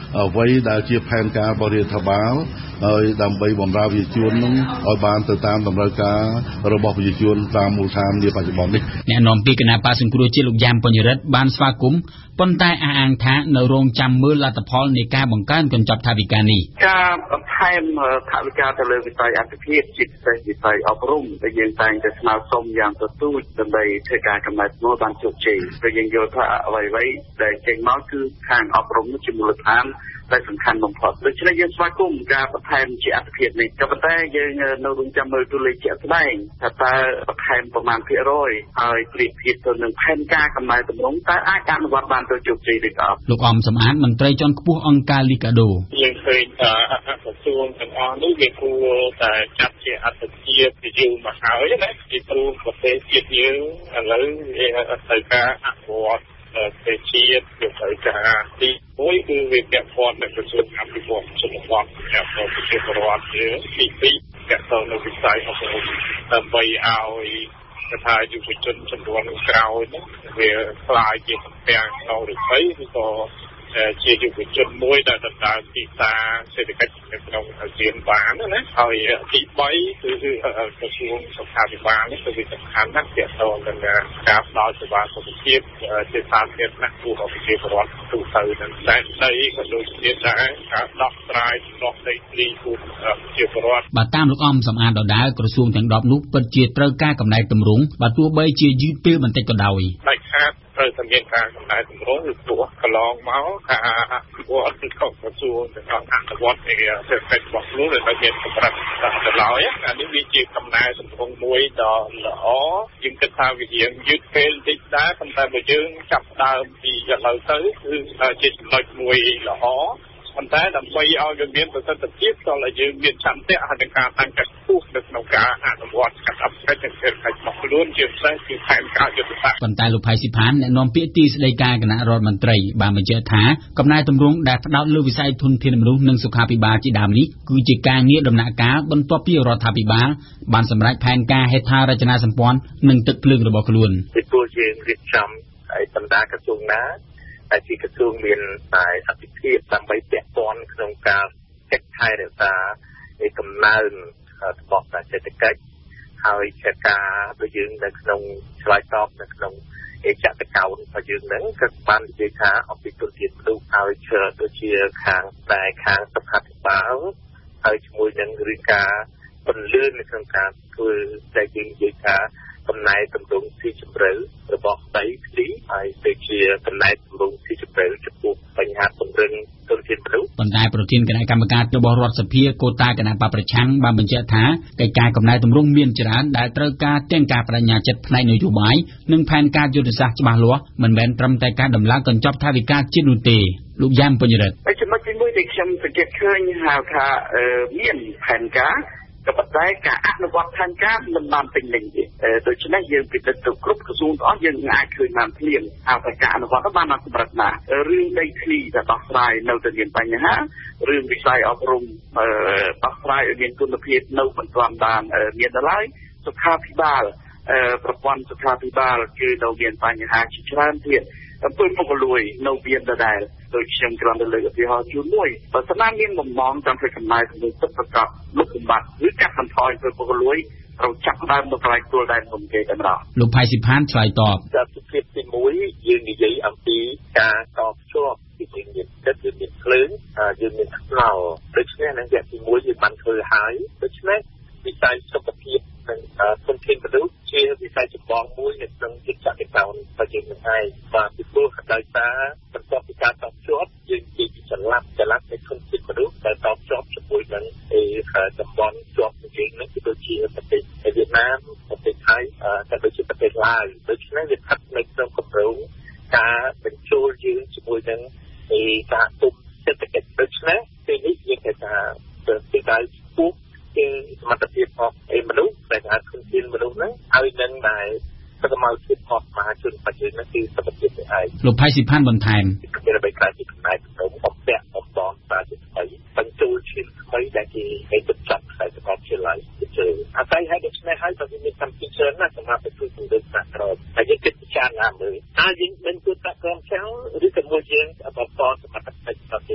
អ្វីដែលជាផែនការរបស់រដ្ឋាភិបាលហើយដើម្បីបម្រើប្រជាជននឹងឲ្យបានទៅតាមតម្រូវការរបស់ប្រជាជនតាមមូលដ្ឋាននាបច្ចុប្បន្ននេះអ្នកនាំពាក្យគណៈបក្សសង្គ្រោះជាតិលោកយ៉ាំបញ្ញរិទ្ធបានស្វាគមន៍ប៉ុន្តែអះអាងថានៅរងចាំមើលលទ្ធផលនៃការបង្កើនកញ្ចប់ថវិកានេះការបន្ថែមថវិកាទៅលើវិស័យអភិភាពជាពិសេសវិស័យអប់រំដែលយើងតែងតែស្នើសុំយ៉ាងទទូចដើម្បីធ្វើការកំណែស្នូលបានជោគជ័យព្រោះយើងយល់ថាអ្វីៗដែលចេញមកគឺខាងអប់រំជាមូលដ្ឋានដែលសំខាន់បំផុតដូច្នេះយើងស្វាគមន៍ការបន្ថែមជាអត្ថភាពនេះក៏ប៉ុន្តែយើងនៅរងចាំមើលទូលេខជាក់ស្ដែងថាតើបន្ថែមប្រមាណភាគរយហើយប្រៀបធៀបទៅនឹងផែនការកំណែតម្រង់តើអាចអនុវត្តបានទៅជោគជ័យឬក៏អត់លោកអំសំអាតមន្ត្រីជាន់ខ្ពស់អង្គការលីកាដូយើងឃើញថាអត្ថប្រយោជន៍ទាំងអស់នេះវាគួរតែចាត់ជាអត្ថប្រយោជន៍ពីយូរមកហើយណាពីព្រោះប្រទេសជាតិយើងឥឡូវវាត្រូវការអភិវឌ្ឍប្រទេសជាតិវាត្រូវការទីមួយគឺវាពាក់ព័ន្ធនឹងក្រសួងអភិវឌ្ឍជនបទនិងប្រជាពលរដ្ឋយើងទីពីរពាក់ព័ន្ធនឹងវិស័យអប់រំដើម្បីឲ្យថាយុវជនចំនួនក្រោយនេះវាខ្លាយជាសម្ពាំងក្នុងវិស័យឬក៏ជាយុវជនមួយដែលដណ្ដើមទីផ្សារសេដ្ឋកិច្ចនៅក្នុងអាស៊ានបានណាហើយទីបីគឺក្រសួងសុខាភិបាលនេះគឺវាសំខាន់ណាស់ទាក់ទងនឹងការផ្ដល់សេវាសុខភាពជាសាធារណៈគួរឲ្យប្រជាពលរដ្ឋទូទៅនឹងតែដីក៏ដូចជាដែរការដោះស្រាយដំណោះដីធ្លីគួរប្រជាពលរដ្ឋបាទតាមលោកអំសំអាតដដែលក្រសួងទាំងដប់នោះពិតជាត្រូវការកំណែតម្រង់បើទោះបីជាយឺតពេលបន្តិចក៏ដោយដាច់ខាតត្រូវតែមានការកំណែតម្រង់ឬព្រោះកន្លងមកការអភិវឌ្ឍគឺក្រសួងទាំងអនុវត្តនៃសេដ្ឋកិច្ចរបស់ខ្លួនដែលមានកម្រិតដល់ឡើយអានេះវាជាកំណែតម្រង់មួយដ៏ល្អយើងគិតថាវារៀងយឺតពេលបន្តិចដែរប៉ុន្តែបើយើងចាប់ដើមពីឥឡូវទៅគឺជាចំណុចមួយល្អប៉ុន្តែដើម្បីឲ្យវាមានប្រសិទ្ធភាពក៏ឲ្យយើងមានឆន្ទៈហើយនឹងការតាំងចិត្តខ្ពស់នៅក្នុងការអនុវត្តកាតព្វកិច្ចនិងសេដ្ឋកិច្ចរបស់ខ្លួនជាពិសេសគឺផែនការយុទ្ធសាស្ត្រប៉ុន្តែលោកផៃស៊ីផានអ្នកនាំពាក្យទីស្តីការគណៈរដ្ឋមន្ត្រីបានបញ្ជាក់ថាកំណែតម្រង់ដែលផ្ដោតលើវិស័យធនធានមនុស្សនិងសុខាភិបាលជាដើមនេះគឺជាការងារដំណាក់កាលបន្ទាប់ពីរដ្ឋាភិបាលបានសម្រេចផែនការហេដ្ឋារចនាសម្ព័ន្ធនិងទឹកភ្លើងរបស់ខ្លួនពីព្រោះយើងរៀបចំឲ្យបណ្ដាក្រសួងណាតែជាក្រសួងមានតែអភិភាពដើម្បីពាក់ព័ន្ធក្នុងការកិច្ចថែរក្សាឯកំណើនរបស់សេដ្ឋកិច្ចហើយជាការដែលយើងនៅក្នុងឆ្លើយតបនៅក្នុងឯកតកោណរបស់យើងហ្នឹងក៏បាននិយាយថាអំពីទុនធានមនុស្សឲ្យជឿដូចជាខាងតែខាងសុខាភិបាលហើយជាមួយនឹងរឿងការពន្លឿននៅក្នុងការធ្វើតែយើងនិយាយថាកំណែតម្រង់ទីជម្រៅរបស់ដីធ្លីហើយទៅជាកំណែតម្រង់ទីជម្រៅចំពោះបញ្ហាពង្រឹងទុនធានមនុស្សប៉ុន្តែប្រធានគណៈកម្មការរបស់រដ្ឋសភាកូតាគណៈបព្វប្រឆាំងបានបញ្ជាក់ថាកិច្ចការកំណែតម្រង់មានច្រើនដែលត្រូវការទាំងការបដិញ្ញាចិត្តផ្នែកនយោបាយនិងផែនការយុទ្ធសាស្ត្រច្បាស់លាស់មិនមែនត្រឹមតែការដំឡើងកញ្ចប់ថវិកាជាតិនោះទេលោកយ៉ាំបញ្ញរិទ្ធចំណុចទីមួយដែលខ្ញុំសង្កេតឃើញហៅថាមានផែនការក៏ប៉ុន្តែការអនុវត្តផែនការមិនបានពេញលេញទេដូច្នេះយើងពិនិត្យទៅគ្រប់ក្រសួងទាំងអស់យើងអាចឃើញបានភ្លាមហើយការអនុវត្តបានបានសម្រាប់ណារឿងដីធ្លីដែលដោះស្រាយនៅតែមានបញ្ហារឿងវិស័យអប់រំដោះស្រាយឲ្យមានគុណភាពនៅមិនទាន់បានមានដល់ហើយសុខាភិបាលប្រព័ន្ធសុខាភិបាលគឺនៅមានបញ្ហាជាច្រើនទៀតអំពើពុករលួយនៅមានដដែលដោយខ្ញុំគ្រាន់តែលើកឧទាហរណ៍ជូនមួយបើស្នាមមានបំងចង់ធ្វើកំណែសម្រួលទឹកប្រកបលុបបំបត្តិឬកាត់បន្ថយអំពើពុករលួយត្រូវចាប់ដើមនៅកន្លែងទួលដែនមុនគេតែម្ដងលោកផៃស៊ីផានឆ្លើយតបតែពីភាពទីមួយយើងនិយាយអំពីការតបជាប់ពីយើងមានទឹកយើងមានភ្លើងយើងមានថ្នោរដូច្នេះនឹងវគ្គទីមួយយើងបានធ្វើហើយដូច្នេះវិស័យសុខភាពនិងធនធានមនុស្សជាវិស័យចម្បងមួយនៅក្នុងកិច្ចការកោណរបស់យើងនឹងហើយបាទពីព្រោះដោយសារបន្ទាប់ពីការតបជាប់យើងនិយាយពីចល័តចល័តនៃធនធានមនុស្សដែលតបជាប់ជាមួយនឹងឯតំបន់ជាប់ជាងនេះគឺដូចជាប្រទេសវៀតណាមប្រទេសថៃក៏ដូចជាប្រទេសឡាវដូច្នេះវាស្ថិតនៅក្នុងគម្រោងការបញ្ចូលយើងជាមួយនឹងឯការទុំសេដ្ឋកិច្ចដូច្នេះពេលនេះយើងគេថាពីដៅពុះជាសមត្ថភាពរបស់ឯមនុស្សដែលអាចធនធានមនុស្សហ្នឹងហើយនឹងដែលសកម្មភាពរបស់មហាជនបច្ចុប្បន្ននេះគឺសុខភាពឯងលោកផៃស៊ីផានបន្ថែមពីរបៀបការជាផ្នែកក្នុងបំពាក់បំពន់តាមជាថ្មីបញ្ចូលឈាមថ្មីដែលគេគេបញ្ចប់ខ្សែសង្វាក់ជាឡាយជឿអាស្រ័យហើយដូច្នេះហើយក៏មានកម្មវិធីច្រើនណាស់សម្រាប់ទទួលជំរឿនសហគ្រាសហើយយើងគិតពិចារណាមើលតើយើងមិនគួរតាក់ក្រុមចៅឬក៏មួយយើងបន្តសមត្ថភាពទៅ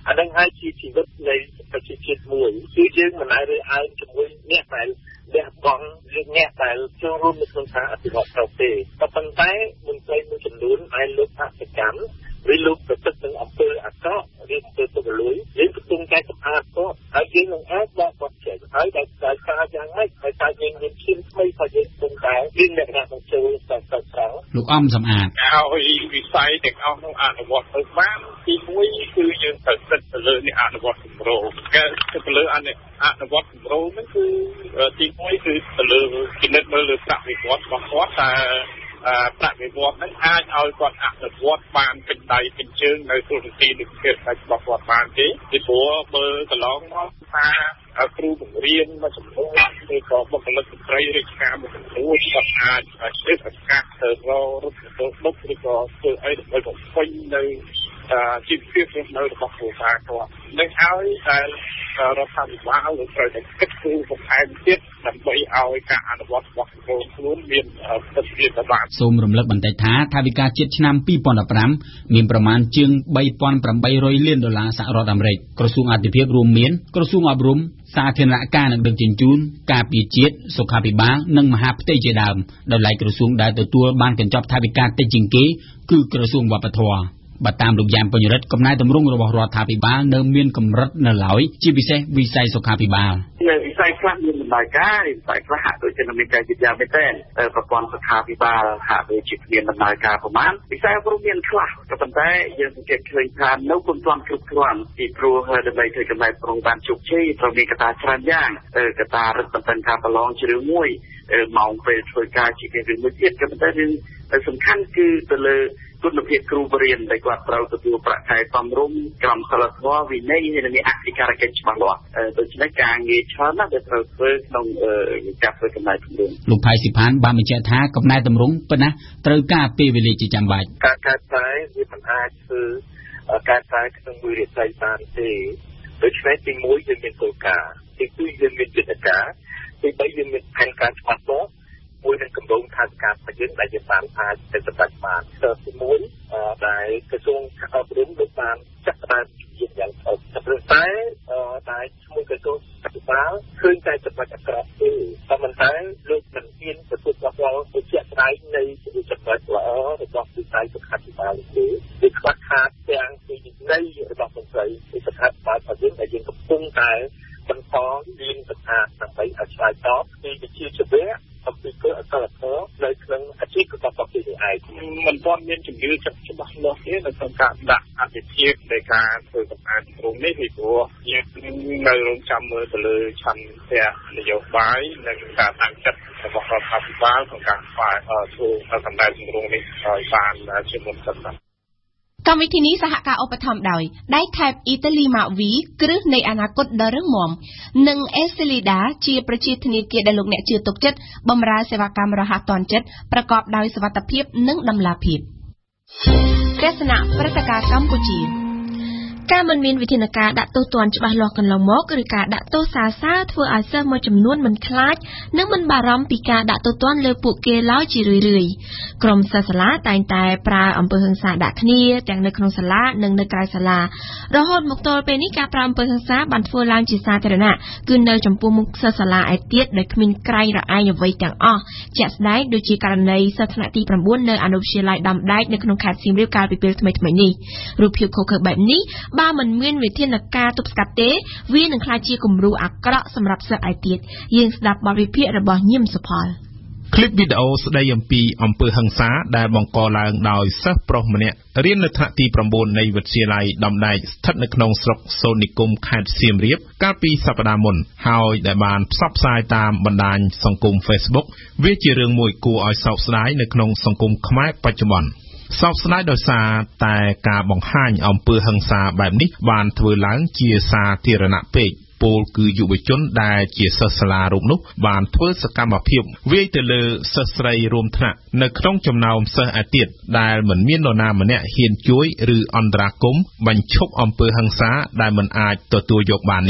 អានឹងហើយជាជីវិតនៃប្រជាជាតិមួយគឺយើងមិនអាចរើសអើងជាមួយអ្នកដែលលះបង់ឬអ្នកដែលចូលរួមនៅក្នុងការអភិវឌ្ឍប្រទេសទេប៉ុន្តែមន្ត្រីមួយចំនួនអាចលើកអសកម្មឬលោកប្រតិបត្តិនឹងអំពើអាក្រក់ឬអំពើពុករលួយយើងកំពុងតែសម្អាតគាត់ហើយយើងនឹងអាចបកបត់ចេញហើយដែលការការយ៉ាងម៉េចហើយតែយើងមានឈាមថ្មីហើយយើងកំពុងតែមានលក្ខណៈនឹងចូលទៅទៅត្រង់លោកអំសំអាតហើយវិស័យទាំងអស់នោះអនុវត្តទៅបានទីមួយគឺយើងត្រូវគិតទៅលើនេះអនុវត្តគម្រោងការគិតទៅលើអនុវត្តគម្រោងហ្នឹងគឺទីមួយគឺទៅលើគណិតមើលលើប្រាក់វិវត្តរបស់គាត់តែប្រាក់វិវត្តហ្នឹងអាចឲ្យគាត់អនុវត្តបានពេញដៃពេញជើងនៅទូរទស្សន៍នេះគឺរបស់គាត់បានទេពីព្រោះមើលកន្លងមកថាគ្រូបង្រៀនមួយចំនួនឬក៏បុគ្គលិកស្ត្រីរាជការមួយចំនួនគាត់អាចជិះឱកាសទៅរករត់ទៅបុកឬក៏ធ្វើអីដើម្បីបំពេញនៅជីវភាពរស់នៅរបស់គ្រួសារគាត់នឹងហើយតែរដ្ឋាភិបាលនឹងត្រូវតែគិតគូរបន្ថែមទៀតដើម្បីឲ្យការអនុវត្តរបស់ខ្លួនមានប្រសិទ្ធភាពបានសូមរំលឹកបន្តិចថាថវិកាជាតិឆ្នាំពីរពាន់ដប់ប្រាំមានប្រមាណជាងបីពាន់ប្រាំបីរយលានដុល្លារសហរដ្ឋអាមេរិកក្រសួងអាទិភាពរួមមានក្រសួងអប់រំសាធារណការនិងដឹកជញ្ជូនការពារជាតិសុខាភិបាលនិងមហាផ្ទៃជាដើមដោយឡែកក្រសួងដែលទទួលបានកញ្ចប់ថវិកាតិចជាងគេគឺក្រសួងវប្បធម៌បើតាមលោកយ៉ាងបញ្ញរិទ្ធកំណែតម្រង់របស់រដ្ឋាភិបាលនៅមានកម្រិតនៅឡើយជាពិសេសវិស័យសុខាភិបាលវិស័យខ្លះមានដំណើរការវិស័យខ្លះហាក់ដូចជាមានការយឺតយ៉ាវមែនទែនប្រព័ន្ធសុខាភិបាលហាក់ដូចជាមានដំណើរការប្រមាណវិស័យអប់រំមានខ្លះក៏ប៉ុន្តែយើងសង្កេតឃើញថានៅពុំទាន់គ្រប់គ្រាន់ពីព្រោះដើម្បីធ្វើកំណែតម្រង់បានជោគជ័យត្រូវមានកត្តាច្រើនយ៉ាងកត្តារឹតបន្តឹងការប្រឡងជារឿងមួយម៉ោងពេលធ្វើការជារឿងមួយទៀតក៏ប៉ុន្តែរឿងសំខាន់គឺទៅលើគុណភាពគ្រូបរិញ្ញាដែលគាត់ត្រូវទទួលប្រាក់ខែសមរម្យក្រមសីលធម៌វិន័យនិងមានអធិការកិច្ចច្បាស់លាស់ដូច្នេះការងារច្រើនណាស់ដែលត្រូវធ្វើក្នុងការធ្វើកំណែតម្រង់លោកផៃស៊ីផានបានបញ្ជាក់ថាកំណែតម្រង់ប៉ុណ្ណាត្រូវការពេលវេលាជាចាំបាច់ការកែប្រែវាមិនអាចធ្វើការកែប្រែក្នុងមួយរយៈពេលបានទេដូច្នេះទីមួយយើងមានគោលការណ៍ទីពីរយើងមានយុទ្ធសាស្ត្រទីបីយើងមានផែនការច្បាស់លាស់មួយនឹងកម្រងថាការប្រយុទ្ធដែលយើងបានអាចទៅសម្រេចបានទីមួយដែលក្រសួងអប់រំលោកបានចាត់ផ្ដើមជំនាញយ៉ាងល្អតែតែតែឈ្មោះក្រសួងសុខាភិបាលឃើញតែចំណុចអាក្រក់ទេតែមិនតែលោកមិនមានប្រសិទ្ធភាពទៅជាក់ស្ដែងនៃចំណុចល្អរបស់វិស័យសុខាភិបាលទេវាខ្វះខាតទាំងពីនៃរបស់មន្ត្រីសុខាភិបាលរបស់យើងដែលយើងកំពុងតែបន្តរៀនសិក្សាដើម្បីឲ្យឆ្លើយតបពីវិជ្ជាជីវៈអំពីគោលអសរធម៌នៅក្នុងអាជីពរបស់ប្រទេសនេះឯងមិនទាន់មានជំនឿច្បាស់លាស់ទេនៅក្នុងការដាក់អធិភាពនៃការធ្វើកំណែតម្រង់នេះពីព្រោះយើងនៅរងចាំមើលទៅលើឆន្ទៈនយោបាយនិងការតាំងចិត្តរបស់រដ្ឋាភិបាលក្នុងការធ្វើកំណែតម្រង់នេះឲ្យបានជាមុនសិនណាកម្មវិធីនេះសហការឧបត្ថម្ភដោយដៃថេបអ៊ីតាលីម៉ាវីគ្រឹះនៃអនាគតដ៏រឹងមាំនិងអេសេលីដាជាប្រជាធនាគារដែលលោកអ្នកជឿទុកចិត្តបម្រើសេវាកម្មរហ័សទាន់ចិត្តប្រកបដោយសុវត្ថិភាពនិងតម្លាភាពទស្សនៈព្រឹត្តិការណ៍កម្ពុជាការមិនមានវិធានការដាក់ទោសទណ្ឌច្បាស់លាស់កន្លងមកឬការដាក់ទោសសាសើរធ្វើឲ្យសិស្សមួយចំនួនមិនខ្លាចនិងមិនបារម្ភពីការដាក់ទោសទណ្ឌលើពួកគេឡើយជារឿយៗក្រុមសិស្សសាលាតែងតែប្រើអំពើហិង្សាដាក់គ្នាទាំងនៅក្នុងសាលានិងនៅក្រៅសាលារហូតមកទល់ពេលនេះការប្រើអំពើហិង្សាបានធ្វើឡើងជាសាធារណៈគឺនៅចំពោះមុខសិស្សសាលាឯទៀតដែលគ្មានក្រែងរអែងអ្វីទាំងអស់ជាក់ស្ដែងដូចជាករណីសិស្សថ្នាក់ទីប្រាំបួននៅអនុវិទ្យាល័យដំដែកនៅក្នុងខេត្តសៀមរាបកាលពីពេលថ្មីៗនេះរូបភាពខុសៗបែបនេះបើមិនមានវិធានការទប់ស្កាត់ទេវានឹងក្លាយជាគំរូអាក្រក់សម្រាប់សិស្សឯទៀតយើងស្ដាប់បទវិភាគរបស់ញឹមសុផលคลิปវីដេអូស្ដីអំពីអំពើហិង្សាដែលបង្កឡើងដោយសិស្សប្រុសម្នាក់រៀននៅថ្នាក់ទីប្រាំបួននៃវិទ្យាល័យដំដែកស្ថិតនៅក្នុងស្រុកសូននិគមខេត្តសៀមរាបកាលពីសប្តាហ៍មុនហើយដែលបានផ្សព្វផ្សាយតាមបណ្ដាញសង្គម Facebook វាជារឿងមួយគួរឲ្យសោកស្ដាយនៅក្នុងសង្គមខ្មែរបច្ចុប្បន្នសោកស្ដាយដោយសារតែការបង្ហាញអំពើហិង្សាបែបនេះបានធ្វើឡើងជាសាធារណៈពេកពលគឺយុវជនដែលជាសិស្សសាលារូបនោះបានធ្វើសកម្មភាពវាយទៅលើសិស្សស្រីរួមថ្នាក់នៅក្នុងចំណោមសិស្សឯទៀតដែលមិនមាននរណាម្នាក់ហ៊ានជួយឬអន្តរាគមន៍បញ្ឈប់អំពើហិង្សាដែលមិនអាចទទួលយកបាននេះ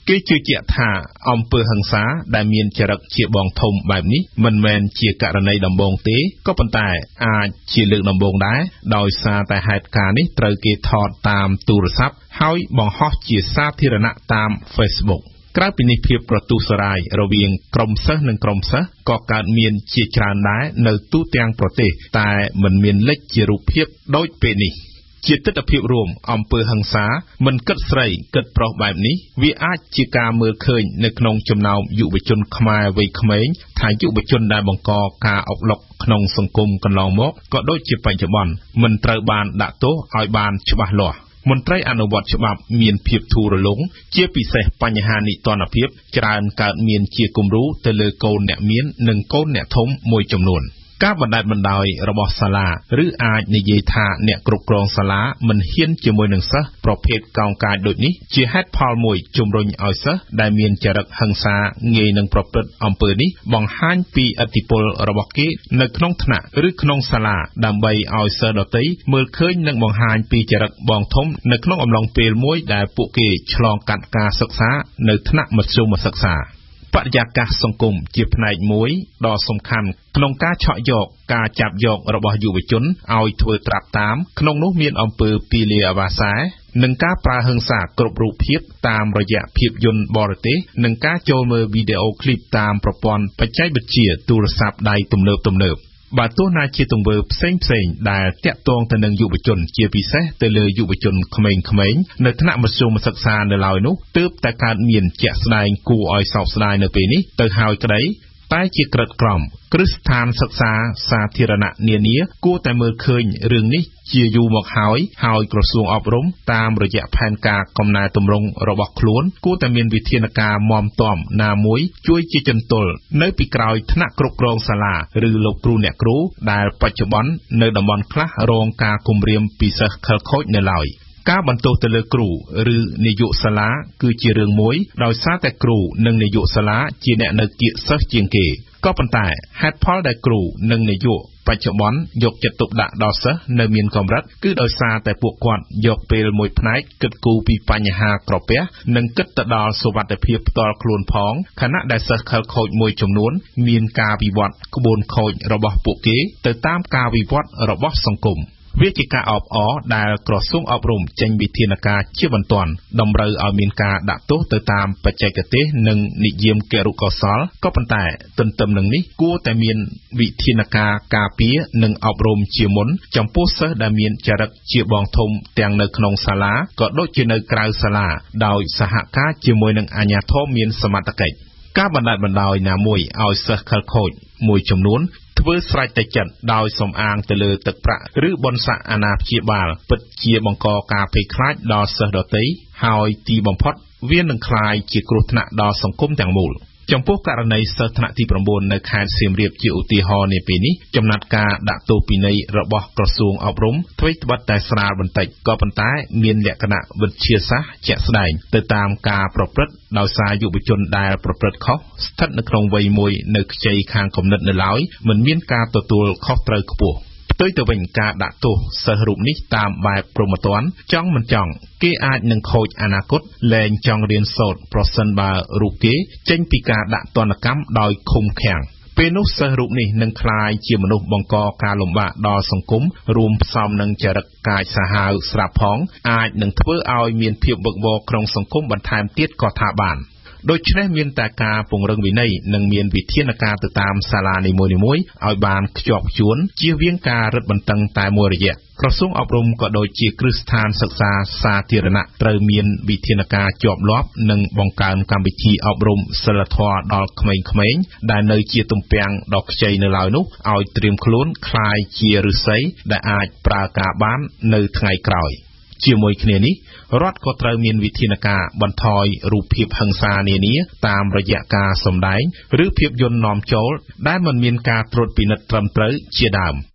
គេជឿជាក់ថាអំពើហិង្សាដែលមានចរិតជាបងធំបែបនេះមិនមែនជាករណីដំបូងទេក៏ប៉ុន្តែអាចជាលើកដំបូងដែរដោយសារតែហេតុការណ៍នេះត្រូវគេថតតាមទូរស័ព្ទហើយបង្ហោះជាសាធារណៈតាម Facebook ក្រៅពីនេះភាពប្រទុះសរាយរវាងក្រុមសិស្សនិងក្រុមសិស្សក៏កើតមានជាច្រើនដែរនៅទូទាំងប្រទេសតែមិនមានលេចជារូបភាពដូចពេលនេះជាទស្សនវិជ្ជារួមអំពើហិង្សាមិនគិតស្រីគិតប្រុសបែបនេះវាអាចជាការមើលឃើញនៅក្នុងចំណោមយុវជនខ្មែរវ័យក្មេងថាយុវជនដែលបង្កការអុកឡុកក្នុងសង្គមកន្លងមកក៏ដូចជាបច្ចុប្បន្នមិនត្រូវបានដាក់ទោសឲ្យបានច្បាស់លាស់មន្ត្រីអនុវត្តច្បាប់មានភាពធូររលុងជាពិសេសបញ្ហានីតិភាពច្រើនកើតមានជាគំរូទៅលើកូនអ្នកមាននិងកូនអ្នកធំមួយចំនួនការបណ្តែតបណ្តោយរបស់សាលាឬអាចនិយាយថាអ្នកគ្រប់គ្រងសាលាមិនហ៊ានជាមួយនឹងសិស្សប្រភេទកោងកាចដូចនេះជាហេតុផលមួយជំរុញឲ្យសិស្សដែលមានចរិតហិង្សាងាយនឹងប្រព្រឹត្តអំពើនេះបង្ហាញពីឥទ្ធិពលរបស់គេនៅក្នុងថ្នាក់ឬក្នុងសាលាដើម្បីឲ្យសិស្សដទៃមើលឃើញនិងបង្ហាញពីចរិតបងធំនៅក្នុងអំឡុងពេលមួយដែលពួកគេឆ្លងកាត់ការសិក្សានៅថ្នាក់មធ្យមសិក្សាបរិយាកាសសង្គមជាផ្នែកមួយដ៏សំខាន់ក្នុងការឆក់យកការចាប់យករបស់យុវជនឲ្យធ្វើត្រាប់តាមក្នុងនោះមានអំពើពីលាអាវាសែនិងការប្រើហិង្សាគ្រប់រូបភាពតាមរយៈភាពយន្តបរទេសនិងការចូលមើលវីដេអូឃ្លីបតាមប្រព័ន្ធបច្ចេកវិទ្យាទូរស័ព្ទដៃទំនើបទំនើបបើទោះណាជាទង្វើផ្សេងផ្សេងដែលតាក់ទងទៅនឹងយុវជនជាពិសេសទៅលើយុវជនក្មេងៗនៅថ្នាក់មធ្យមសិក្សានៅឡើយនោះទើបតែកើតមានជាក់ស្ដែងគួរឲ្យសោកស្ដាយនៅពេលនេះទៅហើយក្តីតែជាក្រិតក្រមគ្រឹះស្ថានសិក្សាសាធារណៈនានាគួរតែមើលឃើញរឿងនេះជាយូរមកហើយហើយក្រសួងអប់រំតាមរយៈផែនការកំណែទម្រង់របស់ខ្លួនគួរតែមានវិធានការមាំទាំណាមួយជួយជាចន្ទល់នៅពីក្រោយថ្នាក់គ្រប់គ្រងសាលាឬលោកគ្រូអ្នកគ្រូដែលបច្ចុប្បន្ននៅតំបន់ខ្លះរងការគំរាមពីសិស្សខិលខូចនៅឡើយការបន្ទោសទៅលើគ្រូឬនាយកសាលាគឺជារឿងមួយដោយសារតែគ្រូនិងនាយកសាលាជាអ្នកនៅកៀកសិស្សជាងគេក៏ប៉ុន្តែហេតុផលដែលគ្រូនិងនាយកបច្ចុប្បន្នយកចិត្តទុកដាក់ដល់សិស្សនៅមានកម្រិតគឺដោយសារតែពួកគាត់យកពេលមួយផ្នែកគិតគូរពីបញ្ហាក្រពះនិងគិតទៅដល់សុវត្ថិភាពផ្ទាល់ខ្លួនផងខណៈដែលសិស្សខិលខូចមួយចំនួនមានការវិវត្តក្បួនខូចរបស់ពួកគេទៅតាមការវិវត្តរបស់សង្គមវាជាការអបអរដែលក្រសួងអប់រំចេញវិធានការជាបន្ទាន់តម្រូវឲ្យមានការដាក់ទោសទៅតាមបច្ចេកទេសនិងនិយមគរុកោសល្យក៏ប៉ុន្តែទន្ទឹមនឹងនេះគួរតែមានវិធានការការពារនិងអប់រំជាមុនចំពោះសិស្សដែលមានចរិតជាបងធំទាំងនៅក្នុងសាលាក៏ដូចជានៅក្រៅសាលាដោយសហការជាមួយនឹងអាជ្ញាធរមានសមត្ថកិច្ចការបណ្តែតបណ្តោយណាមួយឲ្យសិស្សខិលខូចមួយចំនួនធ្វើស្រេចតែចិត្តដោយសំអាងទៅលើទឹកប្រាក់ឬបុណ្យស័ក្តិអាណាព្យាបាលពិតជាបង្កការភ័យខ្លាចដល់សិស្សដទៃហើយទីបំផុតវានឹងក្លាយជាគ្រោះថ្នាក់ដល់សង្គមទាំងមូលចំពោះករណីសិស្សថ្នាក់ទី៩នៅខេត្តសៀមរាបជាឧទាហរណ៍នាពេលនេះចំណាត់ការដាក់ទោសពិន័យរបស់ក្រសួងអប់រំធ្វើត្បិតតែស្រាលបន្តិចក៏ប៉ុន្តែមានលក្ខណៈវិទ្យាសាស្ត្រជាក់ស្ដែងទៅតាមការប្រព្រឹត្តដោយសារយុវជនដែលប្រព្រឹត្តខុសស្ថិតនៅក្នុងវ័យមួយនៅខ្ចីខាងគំនិតនៅឡើយមិនមានការទទួលខុសត្រូវខ្ពស់ផ្ទុយទៅវិញការដាក់ទោសសិស្សរូបនេះតាមបែបព្រហ្មទណ្ឌចង់មិនចង់គេអាចនឹងខូចអនាគតលែងចង់រៀនសូត្រប្រសិនបើរូបគេចេញពីការដាក់ទណ្ឌកម្មដោយឃុំឃាំងពេលនោះសិស្សរូបនេះនឹងក្លាយជាមនុស្សបង្កការលំបាកដល់សង្គមរួមផ្សំនឹងចរិតកាចសាហាវស្រាប់ផងអាចនឹងធ្វើឲ្យមានភាពវឹកវរក្នុងសង្គមបន្ថែមទៀតក៏ថាបានដូច្នេះមានតែការពង្រឹងវិន័យនិងមានវិធានការទៅតាមសាលានីមួយៗឲ្យបានខ្ជាប់ខ្ជួនជៀសវាងការរឹតបន្តឹងតែមួយរយៈក្រសួងអប់រំក៏ដូចជាគ្រឹះស្ថានសិក្សាសាធារណៈត្រូវមានវិធានការជាប់លាប់និងបង្កើនកម្មវិធីអប់រំសីលធម៌ដល់ក្មេងៗដែលនៅជាទំពាំងដ៏ខ្ចីនៅឡើយនោះឲ្យត្រៀមខ្លួនក្លាយជាឫស្សីដែលអាចប្រើការបាននៅថ្ងៃក្រោយជាមួយគ្នានេះរដ្ឋក៏ត្រូវមានវិធានការបន្ថយរូបភាពហិង្សានានាតាមរយៈការសម្ដែងឬភាពយន្តនាំចូលដែលមិនមានការត្រួតពិនិត្យត្រឹមត្រូវជាដើម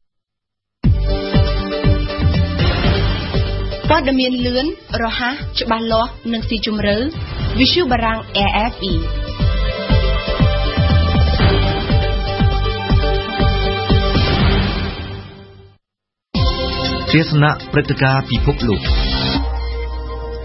ព័ត៌មានលឿនរហ័សច្បាស់លាស់និងស៊ីជម្រៅ Visu Barang เอ เอฟ อีទស្សនៈព្រឹត្តិការណ៍ពិភពលោក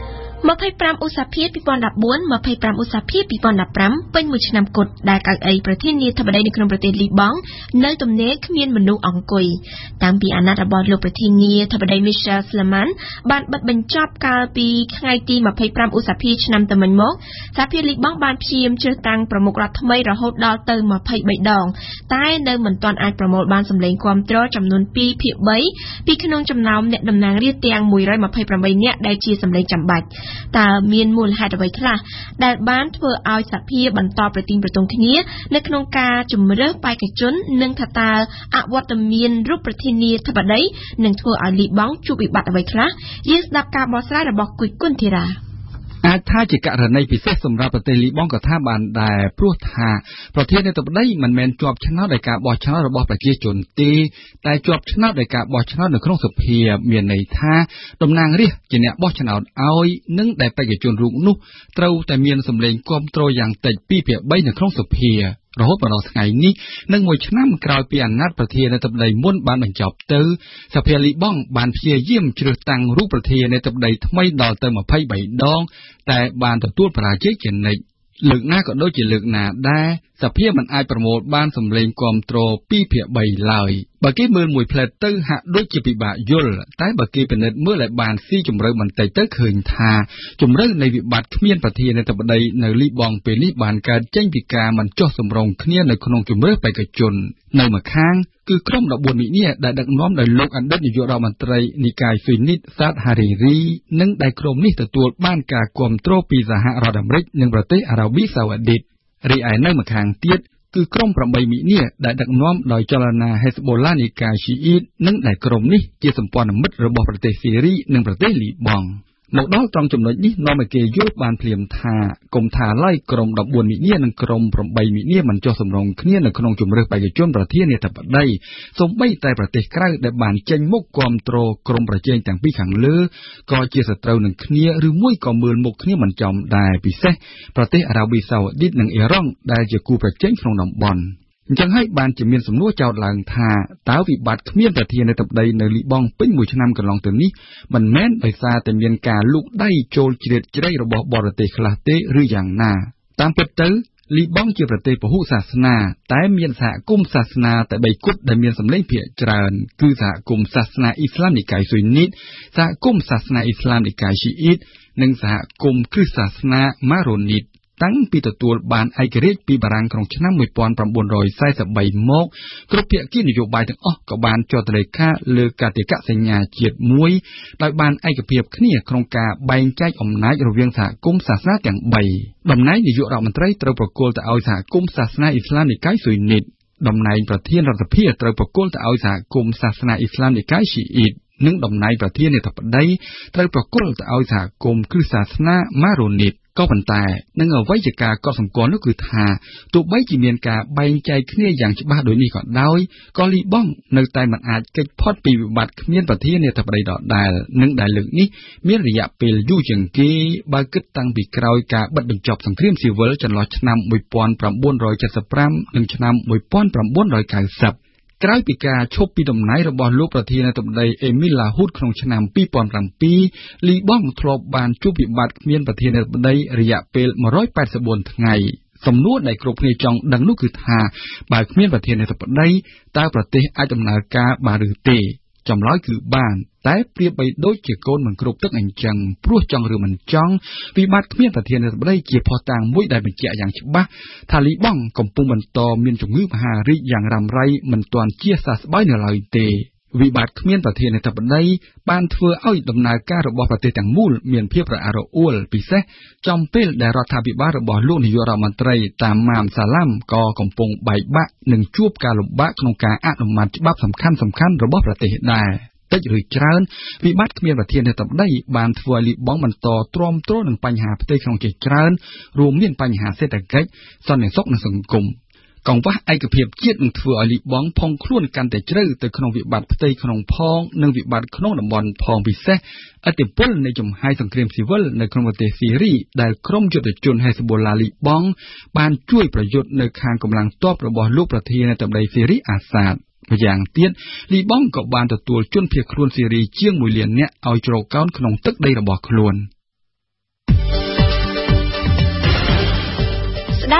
ម្ភៃប្រាំឧសភាពីរពាន់ដប់បួន ម្ភៃប្រាំឧសភាពីរពាន់ដប់ប្រាំពេញមួយឆ្នាំគត់ដែលកៅអីប្រធានាធិបតីនៅក្នុងប្រទេសលីបង់នៅទំនេរគ្មានមនុស្សអង្គុយតាំងពីអាណត្តិរបស់លោកប្រធានាធិបតី Michel Sleiman បានបិទបញ្ចប់កាលពីថ្ងៃទីម្ភៃប្រាំឧសភាឆ្នាំទៅមិញមកសហភាពលីបង់បានព្យាយាមជ្រើសតាំងប្រមុខរដ្ឋថ្មីរហូតដល់ទៅម្ភៃបីដងតែនៅមិនទាន់អាចប្រមូលបានសម្លេងគាំទ្រចំនួនពីរភាគបីពីក្នុងចំណោមអ្នកតំណាងរាស្ត្រទាំងមួយរយម្ភៃប្រាំបីនាក់ដែលជាសម្លេងចាំបាច់តើមានមូលហេតុអ្វីខ្លះដែលបានធ្វើឲ្យសភាបន្តប្រទីងប្រទង់គ្នានៅក្នុងការជំរើសបេក្ខជននិងថាតើអវត្តមានរូបប្រធានាធិបតីនឹងធ្វើឲ្យលីបង់ជួបវិបត្តិអ្វីខ្លះយើងស្ដាប់ការបកស្រាយរបស់គុយគុនធីរ៉ាអាចថាជាករណីពិសេសសម្រាប់ប្រទេសលីបង់ក៏ថាបានដែរព្រោះថាប្រធានាធិបតីមិនមែនជាប់ឆ្នោតដោយការបោះឆ្នោតរបស់ប្រជាជនទេតែជាប់ឆ្នោតដោយការបោះឆ្នោតនៅក្នុងសភាមានន័យថាតំណាងរាស្ត្រជាអ្នកបោះឆ្នោតឲ្យនិងដែលបេក្ខជនរូបនោះត្រូវតែមានសម្លេងគាំទ្រយ៉ាងតិចពីរភាគបីនៅក្នុងសភារហូតមកដល់ថ្ងៃនេះនិងមួយឆ្នាំក្រោយពីអាណត្តិប្រធានាធិបតីមុនបានបញ្ចប់ទៅសភាលីបង់បានព្យាយាមជ្រើសតាំងរូបប្រធានាធិបតីថ្មីដល់ទៅម្ភៃបីដងតែបានទទួលបរាជ័យជានិច្ចលើកណាក៏ដូចជាលើកណាដែរសភាមិនអាចប្រមូលបានសម្លេងគាំទ្រពីរភាគបីឡើយបើគេមើលមួយផ្លែតទៅហាក់ដូចជាពិបាកយល់តែបើគេពិនិត្យមើលឲ្យបានស៊ីជម្រៅបន្តិចទៅឃើញថាជម្រៅនៃវិបត្តិគ្មានប្រធានាធិបតីនៅលីបង់ពេលនេះបានកើតចេញពីការមិនចុះសម្រុងគ្នានៅក្នុងជម្រើសបេក្ខជននៅម្ខាងគឺក្រុមដប់បួនមីនាដែលដឹកនាំដោយលោកអតីតនាយករដ្ឋមន្ត្រីនីកាយស៊ុយនីតសាតហារីរីនិងដែលក្រុមនេះទទួលបានការគាំទ្រពីសហរដ្ឋអាមេរិកនិងប្រទេសអារ៉ាប៊ីសាអូឌីតរីឯនៅម្ខាងទៀតគឺក្រុមប្រាំបីមីនាដែលដឹកនាំដោយចលនាហេសបូឡានីកាយស៊ីអ៊ីតនិងដែលក្រុមនេះជាសម្ព័ន្ធមិត្តរបស់ប្រទេសស៊ីរីនិងប្រទេសលីបង់មកដល់ត្រង់ចំណុចនេះនាំឲ្យគេយល់បានភ្លាមថាគុំថាឡើយក្រុមដប់បួនមីនានិងក្រុមប្រាំបីមីនាមិនចុះសម្រុងគ្នានៅក្នុងជម្រើសបេក្ខជនប្រធានាធិបតីសូម្បីតែប្រទេសក្រៅដែលបានចេញមុខគាំទ្រក្រុមប្រជែងទាំងពីរខាងលើក៏ជាសត្រូវនឹងគ្នាឬមួយក៏មើលមុខគ្នាមិនចំដែរពិសេសប្រទេសអារ៉ាប៊ីសាអូឌីតនិងអ៊ីរ៉ង់ដែលជាគូប្រជែងក្នុងតំបន់អញ្ចឹងហើយបានជាមានសំណួរចោទឡើងថាតើវិបត្តិគ្មានប្រធានាធិបតីនៅលីបង់ពេញមួយឆ្នាំកន្លងទៅនេះមិនមែនដោយសារតែមានការលូកដៃចូលជ្រៀតជ្រែករបស់បរទេសខ្លះទេឬយ៉ាងណាតាមពិតទៅលីបង់ជាប្រទេសពហុសាសនាតែមានសហគមន៍សាសនាតែបីគត់ដែលមានសម្លេងភាគច្រើនគឺសហគមន៍សាសនាអ៊ីស្លាមនីកាយស៊ុយនីតសហគមន៍សាសនាអ៊ីស្លាមនីកាយស៊ីអ៊ីតនិងសហគមន៍គ្រិស្តសាសនាម៉ារ៉ូនីតតាំងពីទទួលបានឯករាជ្យពីបារាំងក្នុងឆ្នាំmột nghìn chín trăm bốn mươi baមកគ្រប់ភាគីនយោបាយទាំងអស់ក៏បានចុះលេខាលើកតិកសញ្ញាជាតិមួយដោយបានឯកភាពគ្នាក្នុងការបែងចែកអំណាចរវាងសហគមន៍សាសនាទាំងបីតំណែងនាយករដ្ឋមន្ត្រីត្រូវប្រគល់ទៅឲ្យសហគមន៍សាសនាអ៊ីស្លាមនីកាយស៊ុយនីតតំណែងប្រធានរដ្ឋាភិបាលត្រូវប្រគល់ទៅឲ្យសហគមន៍សាសនាអ៊ីស្លាមនីកាយស៊ីអ៊ីតនិងតំណែងប្រធានាធិបតីត្រូវប្រគល់ទៅឲ្យសហគមន៍គ្រិស្តសាសនាម៉ារ៉ូនីតក៏ប៉ុន្តែនឹងអ្វីជាការកត់សម្គាល់នោះគឺថាទោះបីជាមានការបែងចែកគ្នាយ៉ាងច្បាស់ដូចនេះក៏ដោយក៏លីបង់នៅតែមិនអាចគេចផុតពីវិបត្តិគ្មានប្រធានាធិបតីដដែលនិងដែលលើកនេះមានរយៈពេលយូរជាងគេបើគិតតាំងពីក្រោយការបិទបញ្ចប់សង្គ្រាមស៊ីវិលចន្លោះឆ្នាំmột nghìn chín trăm bảy mươi lămនិងឆ្នាំmột nghìn chín trăm chín mươiក្រោយពីការឈប់ពីតំណែងរបស់លោកប្រធានាធិបតីអេមីលឡាហ៊ូតក្នុងឆ្នាំពីរពាន់ប្រាំពីរលីបង់ធ្លាប់បានជួបវិបត្តិគ្មានប្រធានាធិបតីរយៈពេលmột trăm tám mươi tưថ្ងៃសំណួរដែលគ្រប់គ្នាចង់ដឹងនោះគឺថាបើគ្មានប្រធានាធិបតីតើប្រទេសអាចដំណើរការបានឬទេចម្លើយគឺបានតែប្រៀបបីដូចជាកូនមិនគ្រប់ទឹកអញ្ចឹងព្រោះចង់ឬមិនចង់វិបត្តិគ្មានប្រធានាធិបតីជាភស្តុតាងមួយដែលបញ្ជាក់យ៉ាងច្បាស់ថាលីបង់កំពុងបន្តមានជំងឺមហារីកយ៉ាងរ៉ាំរ៉ៃមិនទាន់ជាសះស្បើយនៅឡើយទេវិបត្តិគ្មានប្រធានាធិបតីបានធ្វើឲ្យដំណើរការរបស់ប្រទេសទាំងមូលមានភាពរអាក់រអួលពិសេសចំពេលដែលរដ្ឋាភិបាលរបស់លោកនាយករដ្ឋមន្ត្រីតាម៉ាមសាឡាំក៏កំពុងបែកបាក់និងជួបការលំបាកក្នុងការអនុម័តច្បាប់សំខាន់ៗរបស់ប្រទេសដែរតិចឬច្រើនវិបត្តិគ្មានប្រធានាធិបតីបានធ្វើឲ្យលីបង់បន្តទ្រាំទ្រនឹងបញ្ហាផ្ទៃក្នុងជាច្រើនរួមមានបញ្ហាសេដ្ឋកិច្ចសន្តិសុខនិងសង្គមកង្វះឯកភាពជាតិនឹងធ្វើឲ្យលីបង់ផុងខ្លួនកាន់តែជ្រៅទៅក្នុងវិបត្តិផ្ទៃក្នុងផងនិងវិបត្តិក្នុងតំបន់ផងពិសេសឥទ្ធិពលនៃចំហាយសង្គ្រាមស៊ីវិលនៅក្នុងប្រទេសស៊ីរីដែលក្រុមយុទ្ធជនហេសបូឡាលីបង់បានជួយប្រយុទ្ធនៅខាងកម្លាំងទ័ពរបស់លោកប្រធានាធិបតីស៊ីរីអាសាដម្យ៉ាងទៀតលីបង់ក៏បានទទួលជនភៀសខ្លួនស៊ីរីជាងមួយលាននាក់ឲ្យជ្រកកោនក្នុងទឹកដីរបស់ខ្លួន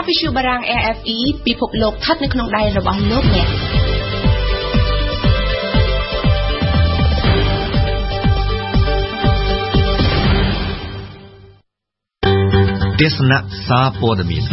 វិទ្យុបារាំង R F E ពិភពលោកស្ថិតនៅក្នុងដៃរបស់លោកអ្នកទេសនាសារព័ត៌មាន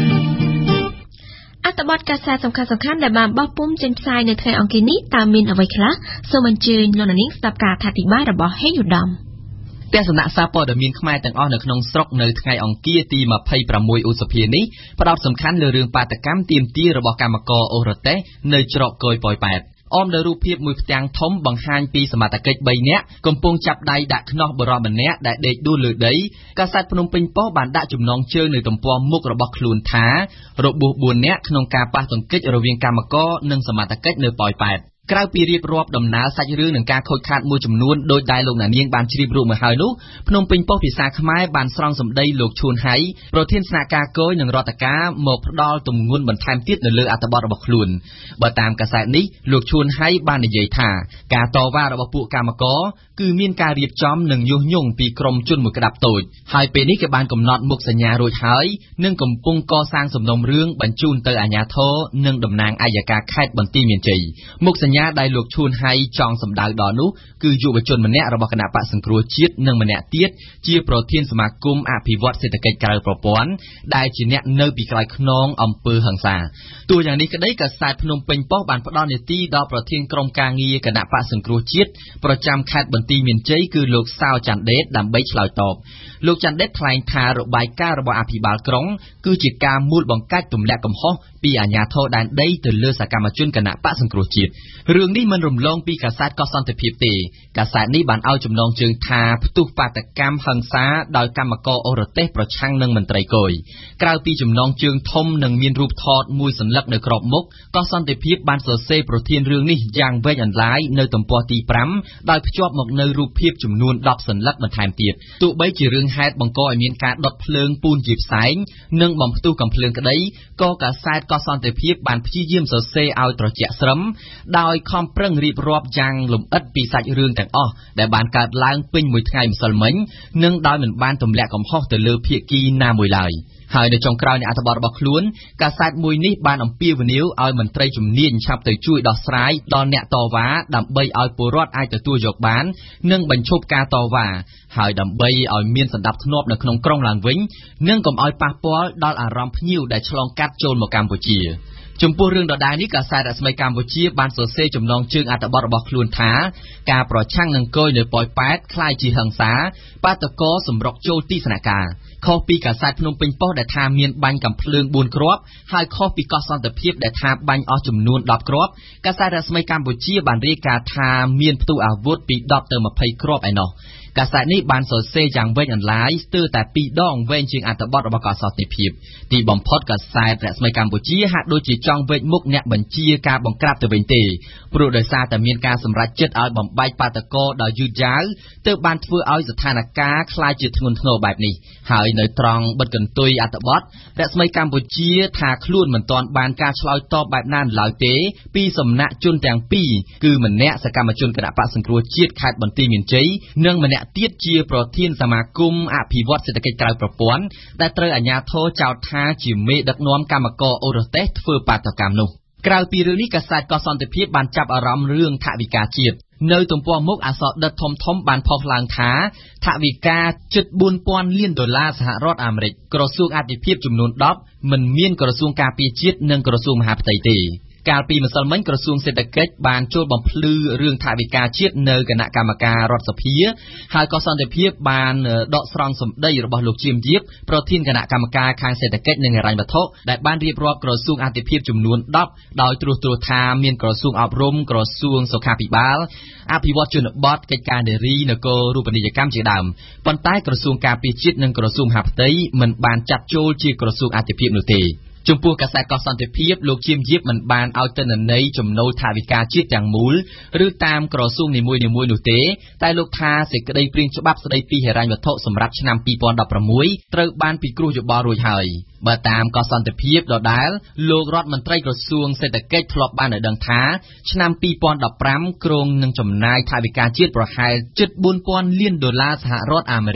អត្ថបទកាសែតសំខាន់ៗដែលបានបោះពុម្ពចេញផ្សាយនៅថ្ងៃអង្គារនេះតើមានអ្វីខ្លះសូមអញ្ជើញលោកនាងស្ដាប់ការអធិប្បាយរបស់ហេងឧត្តមទស្សនៈសារព័ត៌មានខ្មែរទាំងអស់នៅក្នុងស្រុកនៅថ្ងៃអង្គារទីยี่สิบหกឧសភានេះផ្ដោតសំខាន់លើរឿងបាតកម្មទាមទាររបស់កម្មករអូរ៉ាតេសនៅច្រកកយប៉ោយប៉ែតអមដោយរូបភាពមួយផ្ទាំងធំបង្ហាញពីសមត្ថកិច្ចបីនាក់កំពុងចាប់ដៃដាក់ខ្នោះបរិបម្នាក់ដែលដេកដួលលើដីកាសែតភ្នំពេញប៉ុស្តិ៍បានដាក់ចំណងជើងនៅទំព័រមុខរបស់ខ្លួនថារបួសបួននាក់ក្នុងការប៉ះទង្គិចរវាងកម្មករនិងសមត្ថកិច្ចនៅប៉ោយប៉ែតក្រៅពីរៀបរាប់ដំណើរសាច់រឿងនឹងការខូចខាតមួយចំនួនដោយដែលលោកអ្នកនាងបានជ្រាបរួមមកហើយនោះភ្នំពេញប៉ុស្តិ៍ភាសាខ្មែរបានស្រង់សម្ដីលោកឈួនហៃប្រធានស្នាក់ការគយនិងរដ្ឋការមកផ្ដល់ទម្ងន់បន្ថែមទៀតនៅលើអត្ថបទរបស់ខ្លួនបើតាមកាសែតនេះលោកឈួនហៃបាននិយាយថាការតវ៉ារបស់ពួកកម្មករគឺមានការរៀបចំនិងញុះញង់ពីក្រុមជនមួយក្តាប់តូចហើយពេលនេះគេបានកំណត់មុខសញ្ញារួចហើយនិងកំពុងកសាងសំណុំរឿងបញ្ជូនទៅអាជ្ញាធរនិងតំណាងអัยការខេត្តបន្ទាយមានជ័យមុខសញ្ញាដែលលោកឈួនហៃចង់សម្ដៅដល់នោះគឺយុវជនម្នាក់របស់គណៈបក្សសង្គ្រោះជាតិនិងម្នាក់ទៀតជាប្រធានសមាគមអភិវឌ្ឍសេដ្ឋកិច្ចក្រៅប្រព័ន្ធដែលជាអ្នកនៅពីក្រោយខ្នងអំពើហិង្សាទោះយ៉ាងនេះក្តីកាសែតភ្នំពេញប៉ុស្តិ៍បានផ្ដល់នីតិដល់ប្រធានក្រុមការងារគណៈបក្សសង្គ្រោះជាតិប្រចាំខេត្តបន្ទាយមានជ័យគឺលោកសៅច័ន្ទដេតដើម្បីឆ្លើយតបលោកច័ន្ទដេតថ្លែងថារបាយការណ៍របស់អភិបាលក្រុងគឺជាការមូលបង្កាច់ទម្លាក់កំហុសពីអាជ្ញាធរដែនដីទៅលើសកម្មជនគណៈបក្សសង្គ្រោះជាតិរឿងនេះមិនរំលងពីកាសែតកសន្តិភាពទេកាសែតនេះបានឲ្យចំណងជើងថាផ្ទុះបាតកម្មហិង្សាដោយកម្មករអូរ៉ាតេសប្រឆាំងនឹងមន្ត្រីគយក្រៅពីចំណងជើងធំនិងមានរូបថតមួយសន្លឹកនៅក្របមុខកសន្តិភាពបានសរសេរប្រធានរឿងនេះយ៉ាងវែងអន្លាយនៅទំព័រទីfiveដោយភ្ជាប់មកនៅរូបភាពចំនួនtenសន្លឹកបន្ថែមទៀតទោះបីជារឿងហេតុបង្កឲ្យមានការដុតភ្លើងពូនជាផ្សែងនិងបំផ្ទុះកំភ្លើងក្តីក៏កាសែតកសន្តិភាពបានព្យាយាមសរសេរឲ្យត្រជាក់ស្រឹមដោយខំប្រឹងរៀបរាប់យ៉ាងលម្អិតពីសាច់រឿងទាំងអស់ដែលបានកើតឡើងពេញមួយថ្ងៃម្សិលមិញនិងដោយមិនបានទម្លាក់កំហុសទៅលើភាគីណាមួយឡើយហើយនៅចុងក្រោយនៃអត្ថបទរបស់ខ្លួនកាសែតមួយនេះបានអំពាវនាវឲ្យមន្ត្រីជំនាញឆាប់ទៅជួយដោះស្រាយដល់អ្នកតវ៉ាដើម្បីឲ្យពលរដ្ឋអាចទទួលយកបាននិងបញ្ឈប់ការតវ៉ាហើយដើម្បីឲ្យមានសណ្ដាប់ធ្នាប់នៅក្នុងក្រុងឡើងវិញនិងកុំឲ្យប៉ះពាល់ដល់អារម្មណ៍ភ្ញៀវដែលឆ្លងកាត់ចូលមកកម្ពុជាចំពោះរឿងដដែលនេះកាសែតរស្មីកម្ពុជាបានសរសេរចំណងជើងអត្ថបទរបស់ខ្លួនថាការប្រឆាំងនឹងគយនៅប៉ោយប៉ែតคล้ายជាហិង្សាបាតកោសម្រុកចូលទីស្នាក់ការខុសពីកាសែតភ្នំពេញប៉ុស្តិ៍ដែលថាមានបាញ់កាំភ្លើងfourគ្រាប់ហើយខុសពីកោះសន្តិភាពដែលថាបាញ់អស់ចំនួនtenគ្រាប់កាសែតរស្មីកម្ពុជាបានរាយការណ៍ថាមានផ្ទុះអាវុធពីtenទៅtwentyគ្រាប់ឯណោះកាសែតនេះបានសរសេរយ៉ាងវែងអន្លាយស្ទើរតែពីរដងវែងជាងអត្ថបទរបស់កសោសន្តិភាពទីបំផុតកាសែតរស្មីកម្ពុជាហាក់ដូចជាចង់វេចមុខអ្នកបញ្ជាការបង្ក្រាបទៅវិញទេព្រោះដោយសារតែមានការសម្រេចចិត្តឲ្យបំបែកបាតកោដោយយឺតយ៉ាវទើបបានធ្វើឲ្យស្ថានភាពคล้ายជាធ្ងន់ធ្ងរបែបនេះហើយនៅត្រង់បិទកន្ទុយអត្ថបទរស្មីកម្ពុជាថាខ្លួនមិនទាន់បានការឆ្លើយតបបែបណាឡើយទេពីសំណាក់ជនទាំងពីរគឺម្នាក់សកម្មជនគណបក្សសង្គ្រោះជាតិខេត្តបន្ទាយមានជ័យនិងម្នាក់ទៀតជាប្រធានសមាគមអភិវឌ្ឍសេដ្ឋកិច្ចក្រៅប្រព័ន្ធដែលត្រូវអាជ្ញាធរចោទថាជាមេដឹកនាំកម្មករអូរ៉ាតេសធ្វើបាតកម្មនោះក្រៅពីរឿងនេះកាសែតកសន្តិភាពបានចាប់អារម្មណ៍រឿងថវិកាជាតិនៅទំព័រមុខអក្សរដិតធំធំបានផុសឡើងថាថវិកាជិតfour thousandលានដុល្លារសហរដ្ឋអាមេរិកក្រសួងអធិភាពចំនួនtenមិនមានក្រសួងការពារជាតិនិងក្រសួងមហាផ្ទៃទេកាលពីម្សិលមិញក្រសួងសេដ្ឋកិច្ចបានចូលបំភ្លឺរឿងថវិកាជាតិនៅគណៈកម្មការរដ្ឋសភាហើយក៏សន្តិភាពបានដកស្រង់សម្ដីរបស់លោកជាមយៀបប្រធានគណៈកម្មការខាងសេដ្ឋកិច្ចនិងហិរញ្ញវត្ថុដែលបានរៀបរាប់ក្រសួងអធិភាពចំនួនtenដោយត្រួសត្រាសថាមានក្រសួងអប់រំក្រសួងសុខាភិបាលអភិវឌ្ឍជនបទកិច្ចការនារីនគររូបនីយកម្មជាដើមប៉ុន្តែក្រសួងការពារជាតិនិងក្រសួងមហាផ្ទៃមិនបានចាត់ចូលជាក្រសួងអធិភាពនោះទេចំពោះកាសែតកសន្តិភាពលោកជាមយៀបមិនបានឲ្យទិន្នន័យចំណូលថវិកាជាតិទាំងមូលឬតាមក្រសួងនីមួយៗនោះទេតែលោកថាសេចក្តីព្រាងច្បាប់ស្តីពីហិរញ្ញវត្ថុសម្រាប់ឆ្នាំtwenty sixteenត្រូវបានពិគ្រោះយោបល់រួចហើយបើតាមកសន្តិភាពដដែលលោករដ្ឋមន្ត្រីក្រសួងសេដ្ឋកិច្ចធ្លាប់បានឲ្យដឹងថាឆ្នាំtwenty fifteenគ្រោងនឹងចំណាយថវិកាជាតិប្រហែលជិតfour thousandលានដុល្លារសហរដ្ឋអាមេរិក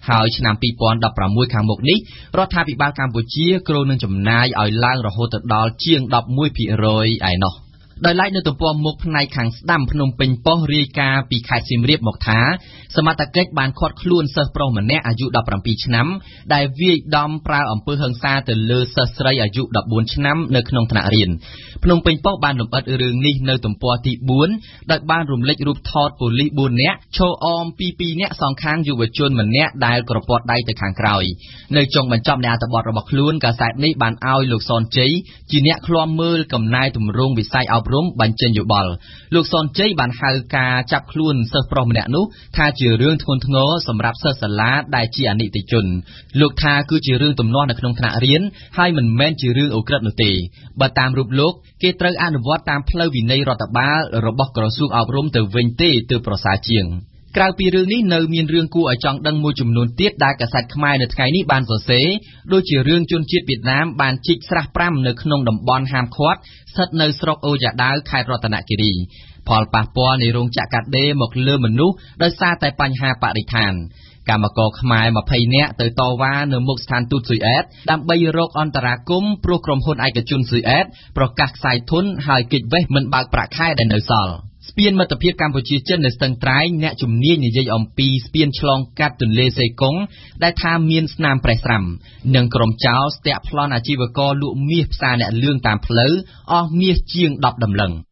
ហើយឆ្នាំពីរពាន់ដប់ប្រាំមួយខាងមុខនេះរដ្ឋាភិបាលកម្ពុជាគ្រោងនឹងចំណាយឲ្យឡើងរហូតដល់ជាង ដប់មួយភាគរយ ឯណោះដោយឡែកនៅទំព័រមុខផ្នែកខាងស្ដាំភ្នំពេញប៉ុស្តិ៍រាយការណ៍ពីខេត្តសៀមរាបមកថាសមត្ថកិច្ចបានឃាត់ខ្លួនសិស្សប្រុសម្នាក់អាយុដប់ប្រាំពីរឆ្នាំដែលវាយដំប្រើអំពើហិង្សាទៅលើសិស្សស្រីអាយុដប់បួនឆ្នាំនៅក្នុងថ្នាក់រៀនភ្នំពេញប៉ុស្តិ៍បានលម្អិតរឿងនេះនៅទំព័រទីបួនដោយបានរំលេចរូបថតប៉ូលីសបួននាក់ឈរអមពីពីរនាក់សងខាងយុវជនម្នាក់ដែលក្រពាត់ដៃទៅខាងក្រោយនៅចុងបញ្ចប់នៃអត្ថបទរបស់ខ្លួនកាសែតនេះបានឲ្យលោកសនជ័យជាអ្នកឃ្លាំមើលកំណែទម្រង់វិស័យអប់រំបញ្ចេញយោបល់លោកសនជ័យបានហៅការចាប់ខ្លួនសិស្សប្រុសម្នាក់នោះថាជារឿងធ្ងន់ធ្ងរសម្រាប់សិស្សសាលាដែលជាអនិច្ចជនលោកថាគឺជារឿងទំនាស់នៅក្នុងថ្នាក់រៀនហើយមិនមែនជារឿងអូក្រិដ្ឋនោះទេបើតាមរូបលោកគេត្រូវអនុវត្តតាមផ្លូវវិន័យរដ្ឋបាលរបស់ក្រសួងអប់រំទៅវិញទេទើបប្រសើរជាងក្រៅពីរឿងនេះនៅមានរឿងគួរឲ្យចង់ដឹងមួយចំនួនទៀតដែលកាសែតខ្មែរនៅថ្ងៃនេះបានសរសេរដូចជារឿងជនជាតិវៀតណាមបានជីកស្រះប្រាំនៅក្នុងតំបន់ហាមឃាត់ស្ថិតនៅស្រុកអូយ៉ាដាវខេត្តរតនគិរីផលប៉ះពាល់នៃរោងចក្រកាត់ដេរមកលើមនុស្សដោយសារតែបញ្ហាបរិស្ថានកម្មករខ្មែរម្ភៃនាក់ទៅតវ៉ានៅមុខស្ថានទូតស៊ុយអែតដើម្បីរកអន្តរាគមន៍ព្រោះក្រុមហ៊ុនឯកជនស៊ុយអែតប្រកាសខ្សែធនហើយគេចវេះមិនបើកប្រាក់ខែដែលនៅសល់ស្ពានមិត្តភាពកម្ពុជាចិននៅស្ទឹងត្រែងអ្នកជំនាញនិយាយអំពីស្ពានឆ្លងកាត់ទន្លេសេកុងដែលថាមានស្នាមប្រេះស្រាំនិងក្រុមចោរស្ទាក់ប្លន់អាជីវករលក់មាសផ្សារអ្នកលឿងតាមផ្លូវអស់មាសជាងដប់ដំឡឹង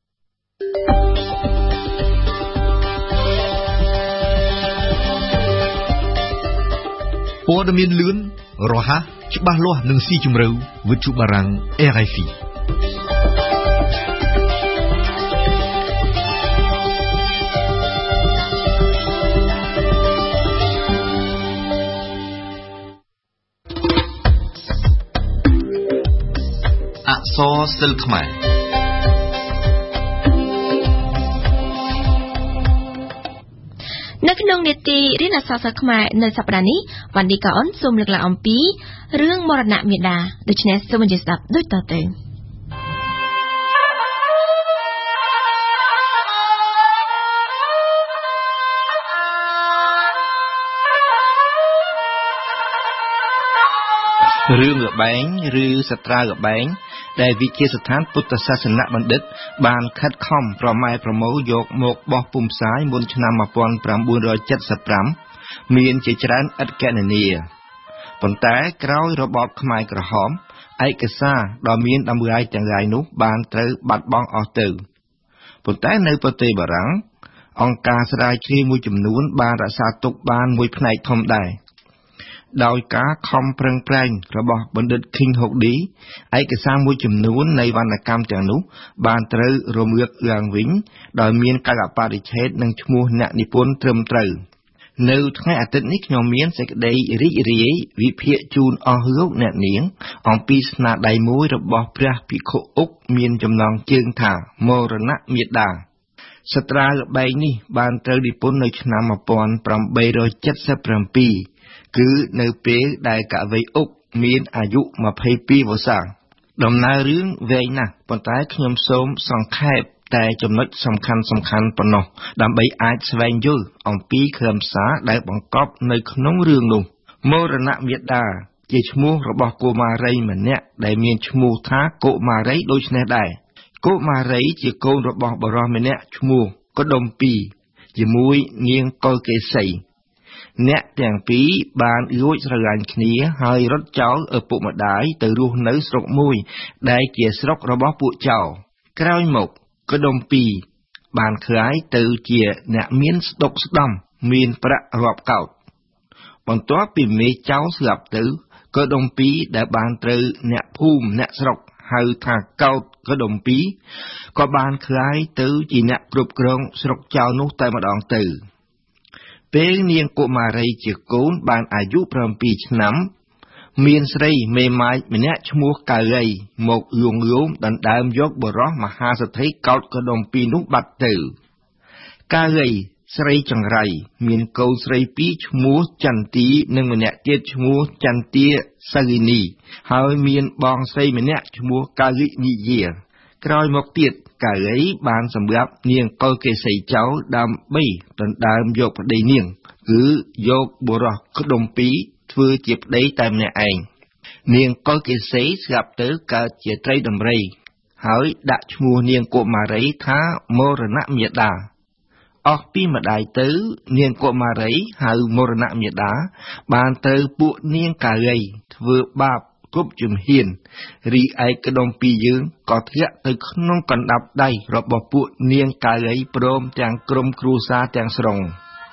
ព័ត៌មានលឿនរហ័សច្បាស់លាស់និងស៊ីជម្រៅវិទ្យុបារាំង R F Iអក្សរសិល្ប៍ខ្មែរនៅក្នុងនេតិរៀនអក្សរសិល្ប៍ខ្មែរនៅសប្តាហ៍នេះវ៉ាន់ឌីកាអុនសូមលើកឡើងអំពីរឿងមរណៈមាតាដូច្នេះសូមអញ្ជើញស្ដាប់ដូចតទៅរឿងល្បែងឬសត្រាវល្បែងដែលវិទ្យាស្ថានពុទ្ធសាសនបណ្ឌិតបានខិតខំប្រម៉ែប្រមូលយកមកបោះពុម្ពផ្សាយមុនឆ្នាំmột nghìn chín trăm七十五មានជាច្រើនឥតគណនាប៉ុន្តែក្រោយរបបខ្មែរក្រហមឯកសារដ៏មានតម្លៃទាំងឡាយនោះបានត្រូវបាត់បង់អស់ទៅប៉ុន្តែនៅប្រទេសបារាំងអង្គការស្រាវជ្រាវមួយចំនួនបានរក្សាទុកបានមួយផ្នែកធំដែរដោយការខំប្រឹងប្រែងរបស់បណ្ឌិត King Hogdy ឯកសារមួយចំនួននៃវណ្ណកម្មទាំងនោះបានត្រូវរំលឹកឡើងវិញដោយមានកាលបរិច្ឆេទនិងឈ្មោះអ្នកនិពន្ធត្រឹមត្រូវនៅថ្ងៃអាទិត្យនេះខ្ញុំមានសេចក្តីរីករាយវិភាគជូនអស់លោកអ្នកនាងអំពីស្នាដៃមួយរបស់ព្រះភិក្ខុអុកមានចំណងជើងថាមរណមាតាសត្រាល្បែងនេះបានត្រូវនិពន្ធនៅឆ្នាំmột nghìn tám trăm七十bảyគឺនៅពេលដែលកវីអុកមានអាយុยี่สิบสองវស្សាដំណើររឿងវែងណាស់ប៉ុន្តែខ្ញុំសូមសង្ខេបតែចំណុចសំខាន់សំខាន់ប៉ុណ្ណោះដើម្បីអាចស្វែងយល់អំពីខ្លឹមសារដែលបង្កប់នៅក្នុងរឿងនោះមរណមាតាជាឈ្មោះរបស់កុមារីម្នាក់ដែលមានឈ្មោះថាកុមារីដូចនេះដែរកុមារីជាកូនរបស់បុរសម្នាក់ឈ្មោះកដុំពីរជាមួយនាងកុលកេសីអ្នកទាំងពីរបានលួចស្រឡាញ់គ្នាហើយរត់ចោលឪពុកម្ដាយទៅរស់នៅស្រុកមួយដែលជាស្រុករបស់ពួកចៅក្រោយមកកដុំពីរបានក្លាយទៅជាអ្នកមានស្ដុកស្ដំមានប្រាក់រាប់កោដបន្ទាប់ពីមេចៅស្លាប់ទៅកដុំពីរដែលបានត្រូវអ្នកភូមិអ្នកស្រុកហៅថាកោដកដុំពីរក៏បានក្លាយទៅជាអ្នកគ្រប់គ្រងស្រុកចៅនោះតែម្ដងទៅពេលនាងកុមារីជាកូនបានអាយុbảyឆ្នាំមានស្រីមេម៉ាយម្នាក់ឈ្មោះកាលីមកលួងលោមដណ្ដើមយកបុរសមហាសេដ្ឋីកោដកដុំពីរនោះបាត់ទៅកាលីស្រីចង្រៃមានកូនស្រីពីរឈ្មោះចន្ទីនិងម្នាក់ទៀតឈ្មោះចន្ទាសាលីនីហើយមានបងស្រីម្នាក់ឈ្មោះកាលីនីយាក្រោយមកទៀតកៅអីបានសម្រាប់នាងកុលកេសីចៅដើម្បីដណ្ដើមយកប្តីនាងគឺយកបុរសក្ដុំពីរធ្វើជាប្តីតែម្នាក់ឯងនាងកុលកេសីស្រាប់ទៅកើតជាត្រីដំរីហើយដាក់ឈ្មោះនាងកុមារីថាមរណមាតាអស់ពីម្ដាយទៅនាងកុមារីហៅមរណមាតាបានទៅពួកនាងការីធ្វើបាបគ្រប់ជំហានរីឯក្ដុំពីរយើងក៏ធ្លាក់ទៅក្នុងកណ្ដាប់ដៃរបស់ពួកនាងការីព្រមទាំងក្រុមគ្រួសារទាំងស្រុង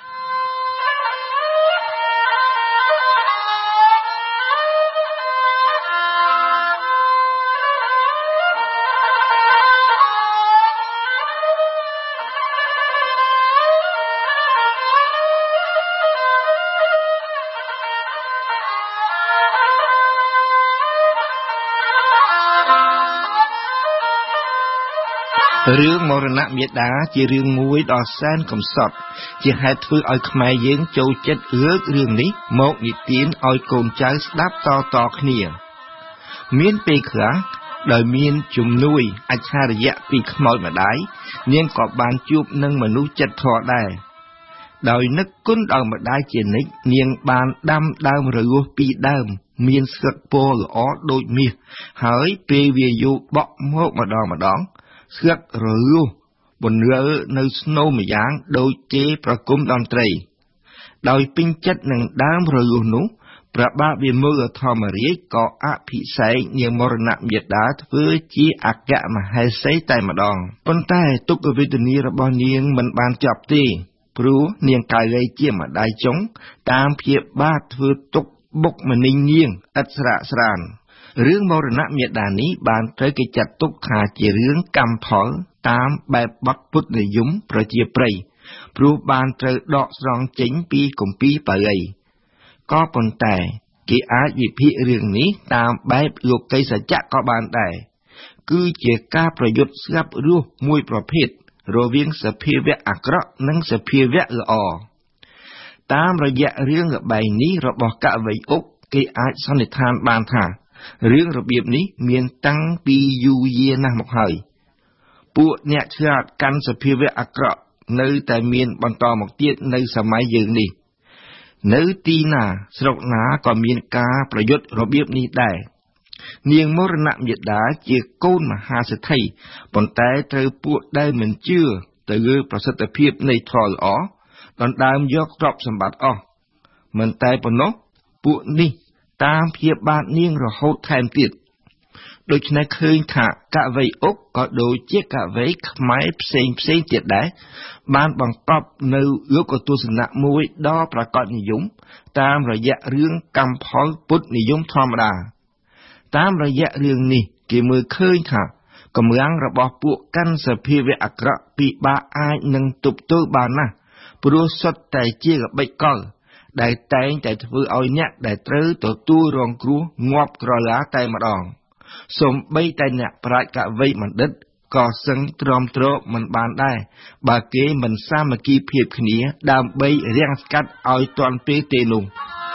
រឿងមរណមាតាជារឿងមួយដ៏សែនកំសត់ជាហេតុធ្វើឲ្យខ្មែរយើងចូលចិត្តលើករឿងនេះមកនិទានឲ្យកូនចៅស្ដាប់តៗគ្នាមានពេលខ្លះដោយមានជំនួយអច្ឆរិយៈពីខ្មោចម្ដាយនាងក៏បានជួបនឹងមនុស្សចិត្តធម៌ដែរដោយនឹកគុណដល់ម្ដាយជានិច្ចនាងបានដាំដើមរលួសពីរដើមមានស្លឹកពណ៌ល្អដូចមាសហើយពេលវាយូរបក់មកម្ដងម្ដងស្លឹករលួសបន្លឺនៅស្នូម្យ៉ាងដូចគេប្រគំតន្ត្រីដោយពេញចិត្តនឹងដើមរលួសនោះព្រះបាទវិមលធម្មរាជក៏អភិសេកនាងមរណមាតាធ្វើជាអគ្គមហេសីតែម្ដងប៉ុន្តែទុក្ខវេទនារបស់នាងមិនបានចប់ទេព្រោះនាងការីជាម្ដាយចុងតាមព្យាបាទធ្វើទុក្ខបុកម្នេញនាងឥតស្រាកស្រានរឿងមរណមាតានេះបានត្រូវគេចាត់ទុកថាជារឿងកម្មផលតាមបែបបទពុទ្ធនិយមប្រជាប្រិយព្រោះបានត្រូវដកស្រង់ចេញពីគម្ពីរបាលីក៏ប៉ុន្តែគេអាចវិភាគរឿងនេះតាមបែបលោកីសច្ចៈក៏បានដែរគឺជាការប្រយុទ្ធស្លាប់រស់មួយប្រភេទរវាងសភាវៈអាក្រក់និងសភាវៈល្អតាមរយៈរឿងល្បែងនេះរបស់កវីអុកគេអាចសន្និដ្ឋានបានថារឿងរបៀបនេះមានតាំងពីយូរយារណាស់មកហើយពួកអ្នកឆ្លាតកាន់សភាវៈអាក្រក់នៅតែមានបន្តមកទៀតនៅសម័យយើងនេះនៅទីណាស្រុកណាក៏មានការប្រយុទ្ធរបៀបនេះដែរនាងមរណមាតាជាកូនមហាសេដ្ឋីប៉ុន្តែត្រូវពួកដែលមិនជឿទៅលើប្រសិទ្ធភាពនៃធម៌ល្អដណ្ដើមយកទ្រព្យសម្បត្តិអស់មិនតែប៉ុណ្ណោះពួកនេះតាមព្យាបាទនាងរហូតថែមទៀតដូច្នេះឃើញថាកវីអុកក៏ដូចជាកវីខ្មែរផ្សេងផ្សេងទៀតដែរបានបង្កប់នៅលោកទស្សនៈមួយដ៏ប្រកបនិយមតាមរយៈរឿងកម្មផលពុទ្ធនិយមធម្មតាតាមរយៈរឿងនេះគេមើលឃើញថាកម្លាំងរបស់ពួកកាន់សភាវៈអាក្រក់ពិបាកអាចនឹងទប់ទល់បានណាស់ព្រោះសុទ្ធតែជាល្បិចកលដែលតែងតែធ្វើឲ្យអ្នកដែលត្រូវទទួលរងគ្រោះងាប់ក្រឡាតែម្ដងសូម្បីតែអ្នកប្រាជ្ញកវីបណ្ឌិតក៏សឹងទ្រាំទ្រមិនបានដែរបើគេមិនសាមគ្គីភាពគ្នាដើម្បីរាំងស្កាត់ឲ្យទាន់ពេលទេនោះ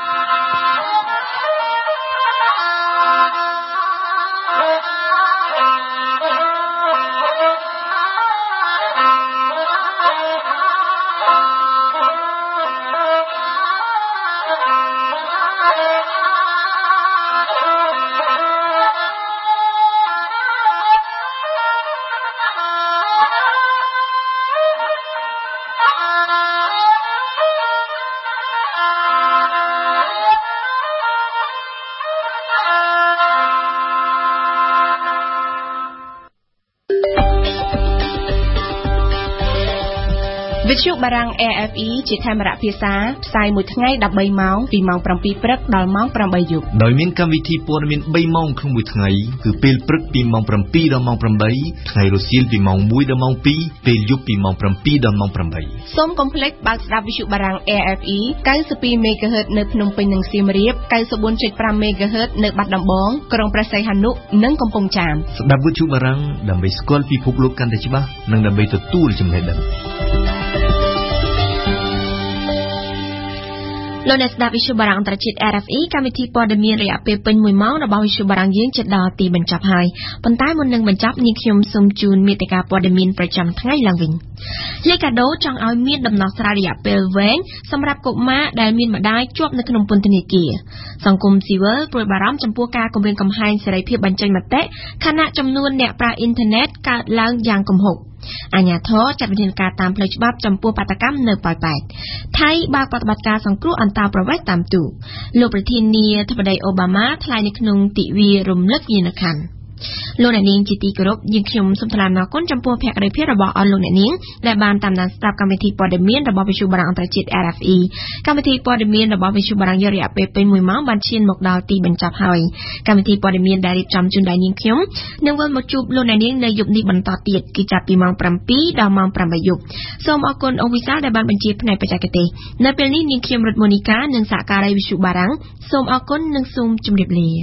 វិទ្យុបារាំង A F E ជាខេមរៈភាសាផ្សាយមួយថ្ងៃដប់បីម៉ោងពីម៉ោងប្រាំពីរព្រឹកដល់ម៉ោងប្រាំបីយប់ដោយមានកម្មវិធីព័ត៌មានបីម៉ោងក្នុងមួយថ្ងៃគឺពេលព្រឹកពីម៉ោងប្រាំពីរដល់ម៉ោងប្រាំបីថ្ងៃរសៀលពីម៉ោងមួយដល់ម៉ោងពីរពេលយប់ពីម៉ោងប្រាំពីរដល់ម៉ោងប្រាំបីសូមកុំភ្លេចបើកស្ដាប់វិទ្យុបារាំង A F E កៅសិបពីរ មេហ្គាហឺត នៅភ្នំពេញនិងសៀមរាប កៅសិបបួនចុចប្រាំ មេហ្គាហឺត នៅបាត់ដំបងក្រុងព្រះសីហនុនិងកំពង់ចាមស្ដាប់វិទ្យុបារាំងដើម្បីស្គាល់ពិភពលោកកាន់តែច្បាស់និងដើម្បីទទួលចំណេះដឹងលោកអ្នកស្ដាប់វិទ្យុបារាំងអន្តរជាតិ R F E កម្មវិធីព័ត៌មានរយៈពេលពេញមួយម៉ោងរបស់វិទ្យុបារាំងយើងជិតដល់ទីបញ្ចប់ហើយប៉ុន្តែមុននឹងបញ្ចប់នាងខ្ញុំសូមជូនមេតិការព័ត៌មានប្រចាំថ្ងៃឡើងវិញលេកាដូចង់ឲ្យមានដំណោះស្រាយរយៈពេលវែងសម្រាប់កុមារដែលមានម្ដាយជាប់នៅក្នុងពន្ធនាគារសង្គមស៊ីវិលព្រួយបារម្ភចំពោះការគំរាមកំហែងសេរីភាពបញ្ចេញមតិខណៈចំនួនអ្នកប្រើអ៊ីនធឺណិតកើនឡើងយ៉ាងគំហុកអាជ្ញាធរចាត់វិធានការតាមផ្លូវច្បាប់ចំពោះបាតកម្មនៅប៉ោយប៉ែតថៃបើកប្រតិបត្តិការសង្គ្រោះអន្តោប្រវេសន៍តាមទូកលោកប្រធានាធិបតីអូបាម៉ាថ្លែងនៅក្នុងទិវារំលឹកយានខ័ណ្ឌលោកអ្នកនាងជាទីគោរពយើងខ្ញុំសូមថ្លែងអរគុណចំពោះភក្ដីភាពរបស់អស់លោកអ្នកនាងដែលបានតាមដានស្ដាប់កម្មវិធីព័ត៌មានរបស់វិទ្យុបារាំងអន្តរជាតិ R F E កម្មវិធីព័ត៌មានរបស់វិទ្យុបារាំងរយៈពេលពេញមួយម៉ោងបានឈានមកដល់ទីបញ្ចប់ហើយកម្មវិធីព័ត៌មានដែលរៀបចំជូនដល់នាងខ្ញុំនឹងវិលមកជួបលោកអ្នកនាងនៅយប់នេះបន្តទៀតគឺចាប់ពីម៉ោងប្រាំពីរដល់ម៉ោងប្រាំយប់សូមអរគុណអង្គវិសាលដែលបានបញ្ជាផ្នែកបច្ចេកទេសនៅពេលនេះនាងខ្ញុំរតមូនីកានិងសហការីវិទ្យុបារាំងសូមអរគុណនិងសូមជម្រាបលា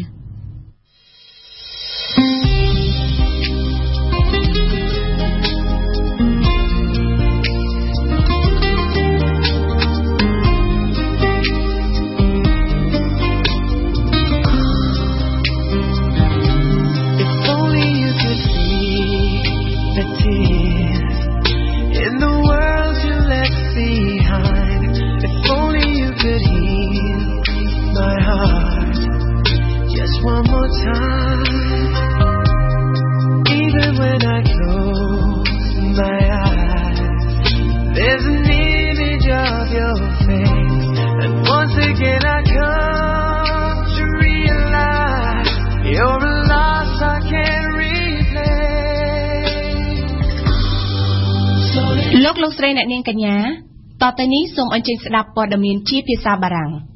លោកលោកស្រីអ្នកនាងកញ្ញាតទៅនេះសូមអញ្ជើញស្ដាប់ព័ត៌មានជាភាសាបារាំង